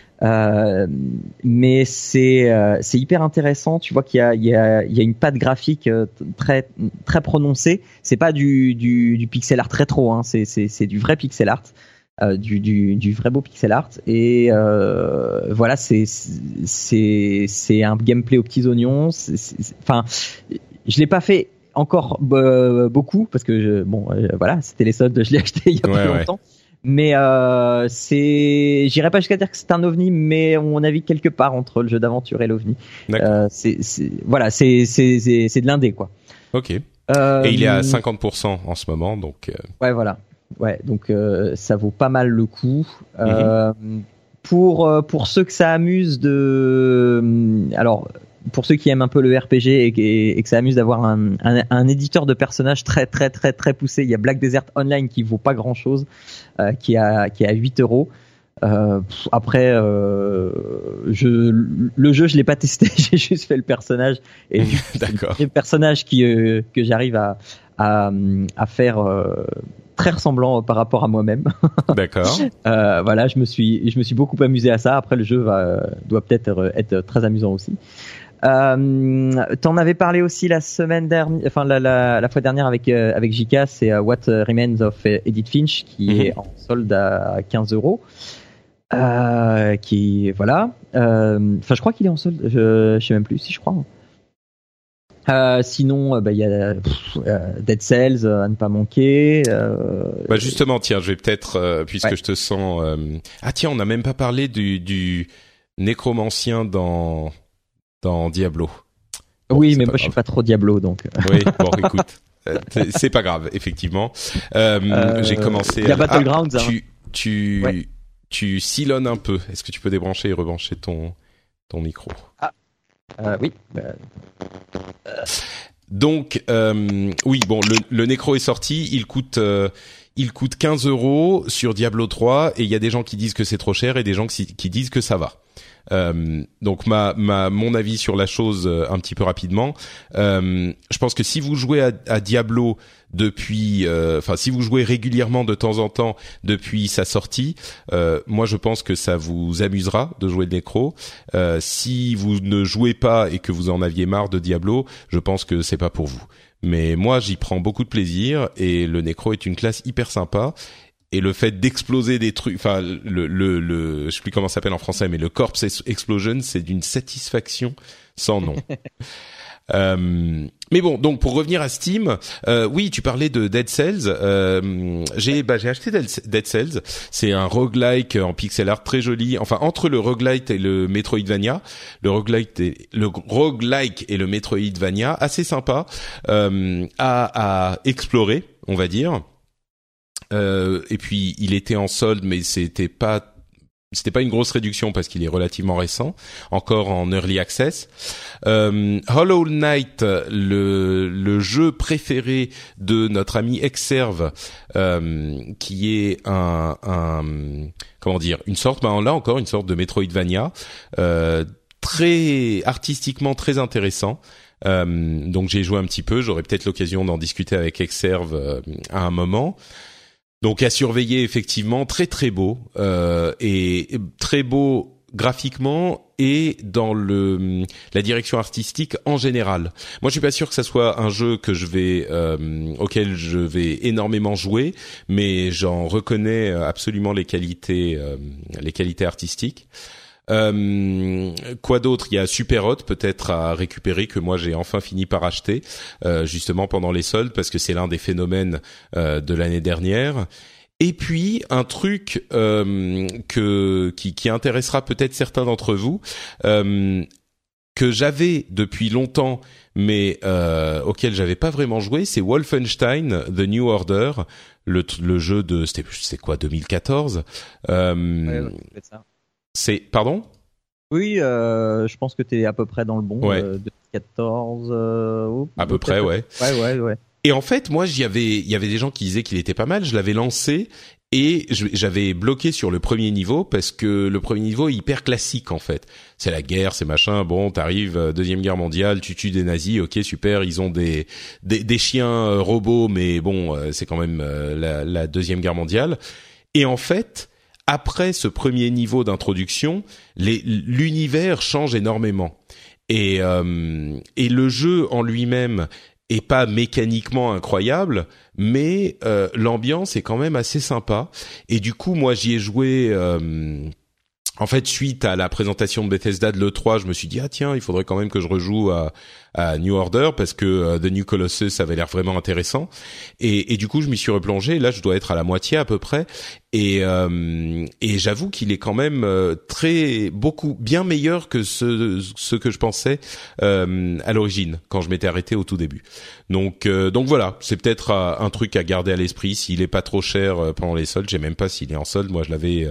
Mais c'est hyper intéressant. Tu vois qu'il y a une patte graphique très très prononcée. C'est pas du pixel art rétro, hein. C'est du vrai pixel art, du vrai beau pixel art. Et voilà, c'est un gameplay aux petits oignons. Enfin, je l'ai pas fait encore beaucoup parce que voilà, c'était les soldes, je l'ai acheté il y a pas longtemps. Mais j'irais pas jusqu'à dire que c'est un ovni, mais on navigue quelque part entre le jeu d'aventure et l'ovni. C'est de l'indé, quoi.
Ok. Et il est à 50% en ce moment, donc.
Ouais, voilà. Ouais, donc ça vaut pas mal le coup. Pour ceux que ça amuse alors pour ceux qui aiment un peu le RPG et que ça amuse d'avoir un éditeur de personnages très très très très poussé, il y a Black Desert Online qui vaut pas grand chose, qui est à 8€. Après, le jeu, je l'ai pas testé. J'ai juste fait le personnage et
D'accord.
le personnage que j'arrive à faire très ressemblant par rapport à moi-même.
D'accord.
Voilà, je me suis beaucoup amusé à ça. Après, le jeu doit peut-être être très amusant aussi. T'en avais parlé aussi la semaine dernière, enfin la fois dernière avec JK, c'est What Remains of Edith Finch qui est en solde à 15€. Qui voilà. Enfin, je crois qu'il est en solde. Je sais même plus si je crois. Sinon, il y a Dead Cells à ne pas manquer.
Bah justement, tiens, je vais peut-être puisque je te sens. Ah tiens, on n'a même pas parlé du nécromancien dans Diablo. Bon,
oui, mais moi je suis pas trop Diablo donc.
Oui, bon, écoute, c'est pas grave, effectivement. J'ai commencé.
Il y a Battlegrounds.
Tu silonnes un peu. Est-ce que tu peux débrancher et rebrancher ton micro?
Oui.
Donc, oui, bon, le Necro est sorti. Il coûte 15€ sur Diablo 3 et il y a des gens qui disent que c'est trop cher et des gens qui disent que ça va. Donc mon avis sur la chose un petit peu rapidement. Je pense que si vous jouez à Diablo depuis, si vous jouez régulièrement de temps en temps depuis sa sortie, moi je pense que ça vous amusera de jouer le Necro. Si vous ne jouez pas et que vous en aviez marre de Diablo, je pense que c'est pas pour vous. Mais moi j'y prends beaucoup de plaisir et le Necro est une classe hyper sympa. Et le fait d'exploser des trucs, enfin je sais plus comment ça s'appelle en français, mais le Corpse Explosion, c'est d'une satisfaction sans nom. Mais bon, donc pour revenir à Steam, oui, tu parlais de Dead Cells. J'ai acheté Dead Cells. C'est un roguelike en pixel art très joli. Enfin, entre le roguelite et le Metroidvania, le roguelike et le Metroidvania, assez sympa à explorer, on va dire. Et puis il était en solde, mais c'était pas une grosse réduction parce qu'il est relativement récent, encore en early access. Hollow Knight, le jeu préféré de notre ami Exerve, qui est une sorte de Metroidvania, très artistiquement très intéressant. Donc j'ai joué un petit peu, j'aurai peut-être l'occasion d'en discuter avec Exerve à un moment. Donc à surveiller, effectivement, très très beau et très beau graphiquement et dans la direction artistique en général. Moi, je suis pas sûr que ça soit un jeu que auquel je vais énormément jouer, mais j'en reconnais absolument les qualités artistiques. Quoi d'autre? Il y a Superhot peut-être à récupérer que moi j'ai enfin fini par acheter justement pendant les soldes parce que c'est l'un des phénomènes de l'année dernière. Et puis un truc qui intéressera peut-être certains d'entre vous, que j'avais depuis longtemps mais auquel j'avais pas vraiment joué, c'est Wolfenstein The New Order, le jeu de c'est quoi 2014.
Ouais, c'est ça.
C'est pardon?
Oui, je pense que t'es à peu près dans le bon.
Ouais.
2014.
À peu près, ouais.
Ouais.
Et en fait, moi, il y avait des gens qui disaient qu'il était pas mal. Je l'avais lancé et j'avais bloqué sur le premier niveau parce que le premier niveau est hyper classique en fait. C'est la guerre, c'est machin. Bon, t'arrives, Deuxième Guerre mondiale, tu tues des nazis. Ok, super. Ils ont des chiens robots, mais bon, c'est quand même la Deuxième Guerre mondiale. Et en fait, après ce premier niveau d'introduction, l'univers change énormément. Et le jeu en lui-même est pas mécaniquement incroyable, mais l'ambiance est quand même assez sympa. Et du coup, moi, j'y ai joué. En fait, suite à la présentation de Bethesda de l'E3, je me suis dit tiens, il faudrait quand même que je rejoue à New Order parce que The New Colossus avait l'air vraiment intéressant. Et du coup, je m'y suis replongé. Là, je dois être à la moitié à peu près. Et j'avoue qu'il est quand même beaucoup bien meilleur que ce que je pensais à l'origine quand je m'étais arrêté au tout début. Donc voilà, c'est peut-être un truc à garder à l'esprit s'il est pas trop cher pendant les soldes. Je sais même pas s'il est en solde. Moi, je l'avais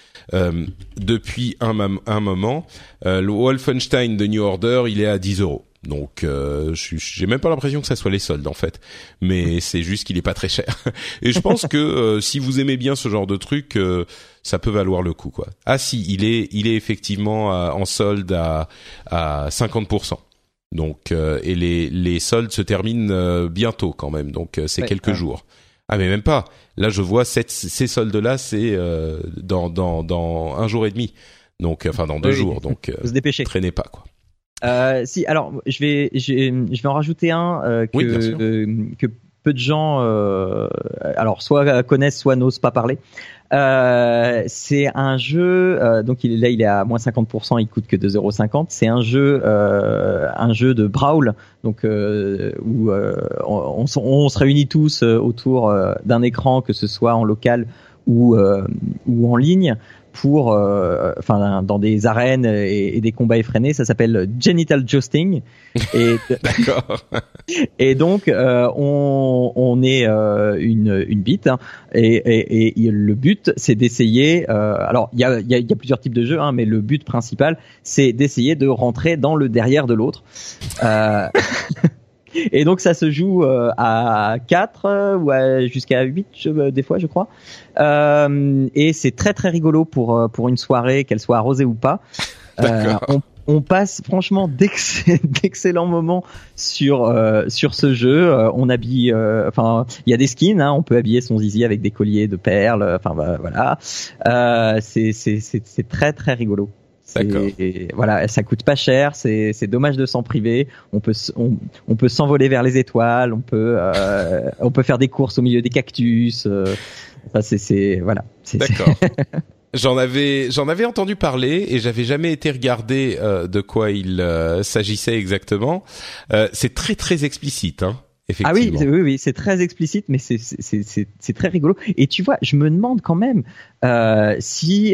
depuis un moment. Le Wolfenstein de New Order, il est à 10€. Donc j'ai même pas l'impression que ça soit les soldes en fait, mais c'est juste qu'il est pas très cher. Et je pense que si vous aimez bien ce genre de truc, ça peut valoir le coup quoi. Ah si, il est effectivement en solde à 50%. Donc et les soldes se terminent bientôt quand même. Donc c'est quelques jours. Ah mais même pas. Là je vois ces soldes là, c'est dans un jour et demi. Donc enfin dans 2 jours. Donc
faut se dépêcher.
Traînez pas quoi.
Si, alors je vais en rajouter un que peu de gens alors soit connaissent soit n'osent pas parler. C'est un jeu donc il est à moins 50%, il coûte que 2,50 €. C'est un jeu de brawl donc où on se réunit tous autour d'un écran, que ce soit en local ou en ligne, pour dans des arènes et des combats effrénés. Ça s'appelle Genital Jousting. Et
d'accord.
Et donc on est une bite, hein, et le but c'est d'essayer alors il y a plusieurs types de jeux, hein, mais le but principal c'est d'essayer de rentrer dans le derrière de l'autre. Et donc ça se joue à 4 ou jusqu'à 8 des fois je crois. Et c'est très très rigolo pour une soirée, qu'elle soit arrosée ou pas. On passe franchement d'excellents moments sur ce jeu. On habille, il y a des skins, hein, on peut habiller son zizi avec des colliers de perles. Voilà. C'est très très rigolo. Voilà, ça coûte pas cher, c'est dommage de s'en priver. On peut s'envoler vers les étoiles, on peut faire des courses au milieu des cactus. Voilà.
D'accord. J'en avais entendu parler et j'avais jamais été regarder de quoi il s'agissait exactement. C'est très très explicite, hein.
Ah oui, c'est très explicite, mais c'est très rigolo. Et tu vois, je me demande quand même si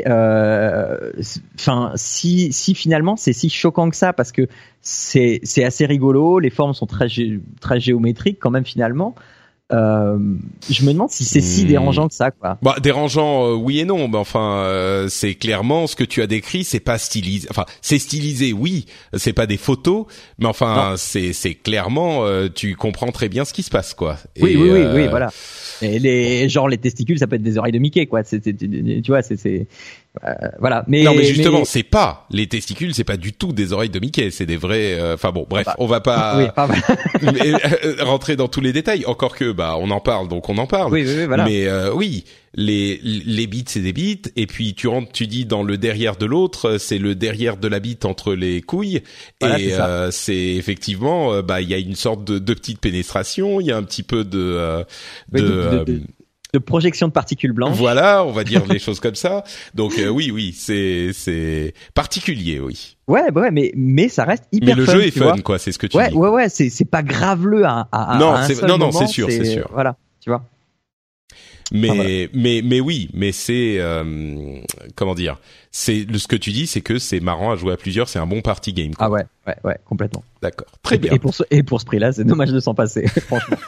finalement c'est si choquant que ça, parce que c'est assez rigolo, les formes sont très géométriques quand même finalement. Je me demande si c'est si dérangeant que ça, quoi.
Bah, dérangeant, oui et non. Mais enfin, c'est clairement ce que tu as décrit. C'est pas stylisé. Enfin, c'est stylisé, oui. C'est pas des photos, mais enfin, c'est clairement. Tu comprends très bien ce qui se passe, quoi.
Oui, voilà. Et les testicules, ça peut être des oreilles de Mickey, quoi. Tu vois, voilà. Mais
non, mais justement, c'est pas les testicules, c'est pas du tout des oreilles de Mickey, c'est des vrais. Enfin bon, bref, on va pas rentrer dans tous les détails. Encore que, on en parle, donc on en parle.
Oui, voilà.
Mais oui, les bits, c'est des bits, et puis tu dis dans le derrière de l'autre, c'est le derrière de la bite entre les couilles, voilà, et c'est effectivement, il y a une sorte de petite pénétration, il y a un petit peu de
projection de particules blanches.
Voilà, on va dire les choses comme ça. Donc oui, c'est particulier, oui.
Ouais, mais ça reste hyper fun.
Mais le jeu est fun, quoi, c'est ce que tu dis.
Ouais, c'est pas graveleux à un seul moment.
Non, c'est sûr.
Voilà, tu vois.
Mais oui, mais c'est comment dire, c'est ce que tu dis, c'est que c'est marrant à jouer à plusieurs, c'est un bon party game, quoi.
Ah ouais, complètement.
D'accord. Très bien.
Et pour ce prix-là, c'est dommage de s'en passer, franchement.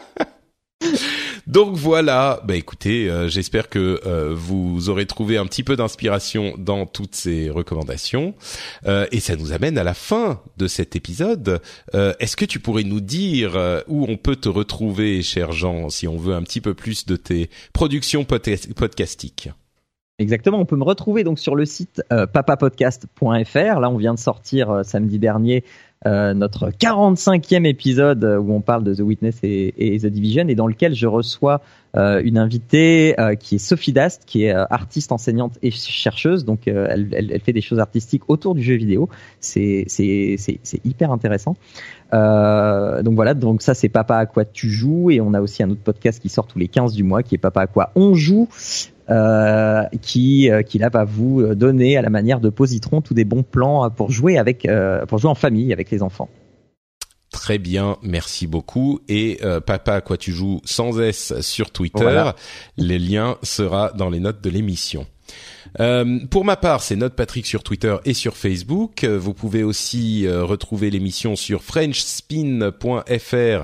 Donc voilà, écoutez, j'espère que vous aurez trouvé un petit peu d'inspiration dans toutes ces recommandations, et ça nous amène à la fin de cet épisode. Est-ce que tu pourrais nous dire où on peut te retrouver, cher Jean, si on veut un petit peu plus de tes productions podcastiques?
Exactement, on peut me retrouver donc sur le site papapodcast.fr. Là, on vient de sortir samedi dernier notre 45e épisode où on parle de The Witness et The Division, et dans lequel je reçois une invitée qui est Sophie Dast, qui est artiste, enseignante et chercheuse. Donc elle fait des choses artistiques autour du jeu vidéo. C'est hyper intéressant. Donc voilà, donc ça c'est Papa à quoi tu joues, et on a aussi un autre podcast qui sort tous les 15 du mois qui est Papa à quoi on joue, qui là va vous donner à la manière de Positron tous des bons plans pour jouer en famille avec les enfants.
Très bien, merci beaucoup. Et Papa à quoi tu joues sans S sur Twitter. Voilà. Le lien sera dans les notes de l'émission. Pour ma part, c'est Note Patrick sur Twitter et sur Facebook. Vous pouvez aussi retrouver l'émission sur frenchspin.fr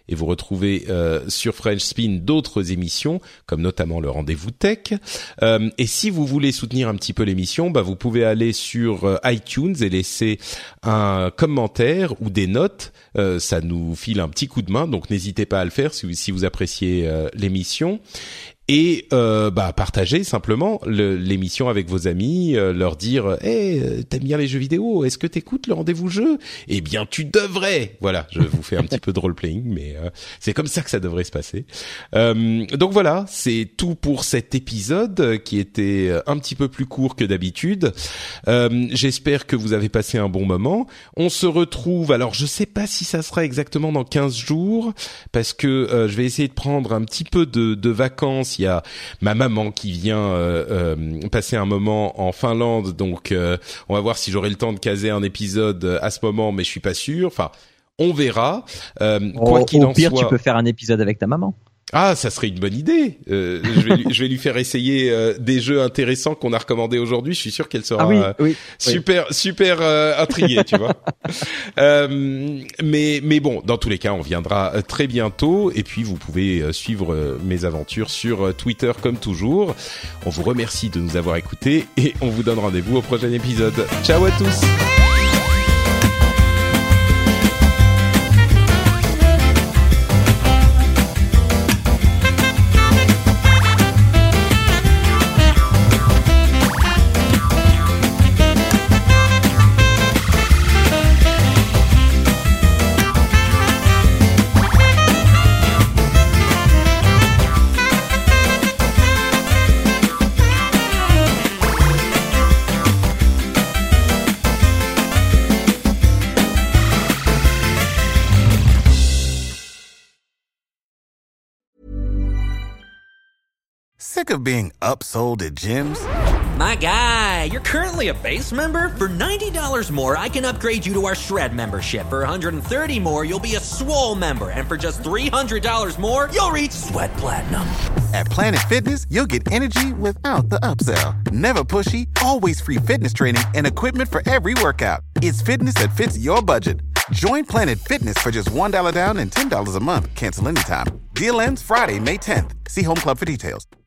et vous retrouvez sur French Spin d'autres émissions, comme notamment le Rendez-vous Tech. Et si vous voulez soutenir un petit peu l'émission, vous pouvez aller sur iTunes et laisser un commentaire ou des notes. Ça nous file un petit coup de main, donc n'hésitez pas à le faire si vous appréciez l'émission. Et partagez simplement l'émission avec vos amis, leur dire t'aimes bien les jeux vidéo, est-ce que t'écoutes le Rendez-vous Jeu? Eh bien tu devrais. Voilà, je vous fais un petit peu de role-playing, mais c'est comme ça que ça devrait se passer. Donc voilà, c'est tout pour cet épisode qui était un petit peu plus court que d'habitude. J'espère que vous avez passé un bon moment. On se retrouve, alors je sais pas si ça sera exactement dans 15 jours, parce que je vais essayer de prendre un petit peu de vacances. Il y a ma maman qui vient passer un moment en Finlande, donc on va voir si j'aurai le temps de caser un épisode à ce moment, mais je suis pas sûr. Enfin, on verra. Quoi qu'il en soit,
au pire, tu peux faire un épisode avec ta maman.
Ah, ça serait une bonne idée. Je vais lui faire essayer des jeux intéressants qu'on a recommandés aujourd'hui. Je suis sûr qu'elle sera super intriguée, tu vois. Mais bon, dans tous les cas, on viendra très bientôt. Et puis, vous pouvez suivre mes aventures sur Twitter comme toujours. On vous remercie de nous avoir écoutés et on vous donne rendez-vous au prochain épisode. Ciao à tous.
Sick of being upsold at gyms?
My guy, you're currently a base member? For $90 more, I can upgrade you to our Shred membership. For $130 more, you'll be a Swole member. And for just $300 more, you'll reach Sweat Platinum.
At Planet Fitness, you'll get energy without the upsell. Never pushy, always free fitness training and equipment for every workout. It's fitness that fits your budget. Join Planet Fitness for just $1 down and $10 a month. Cancel anytime. Deal ends Friday, May 10th. See Home Club for details.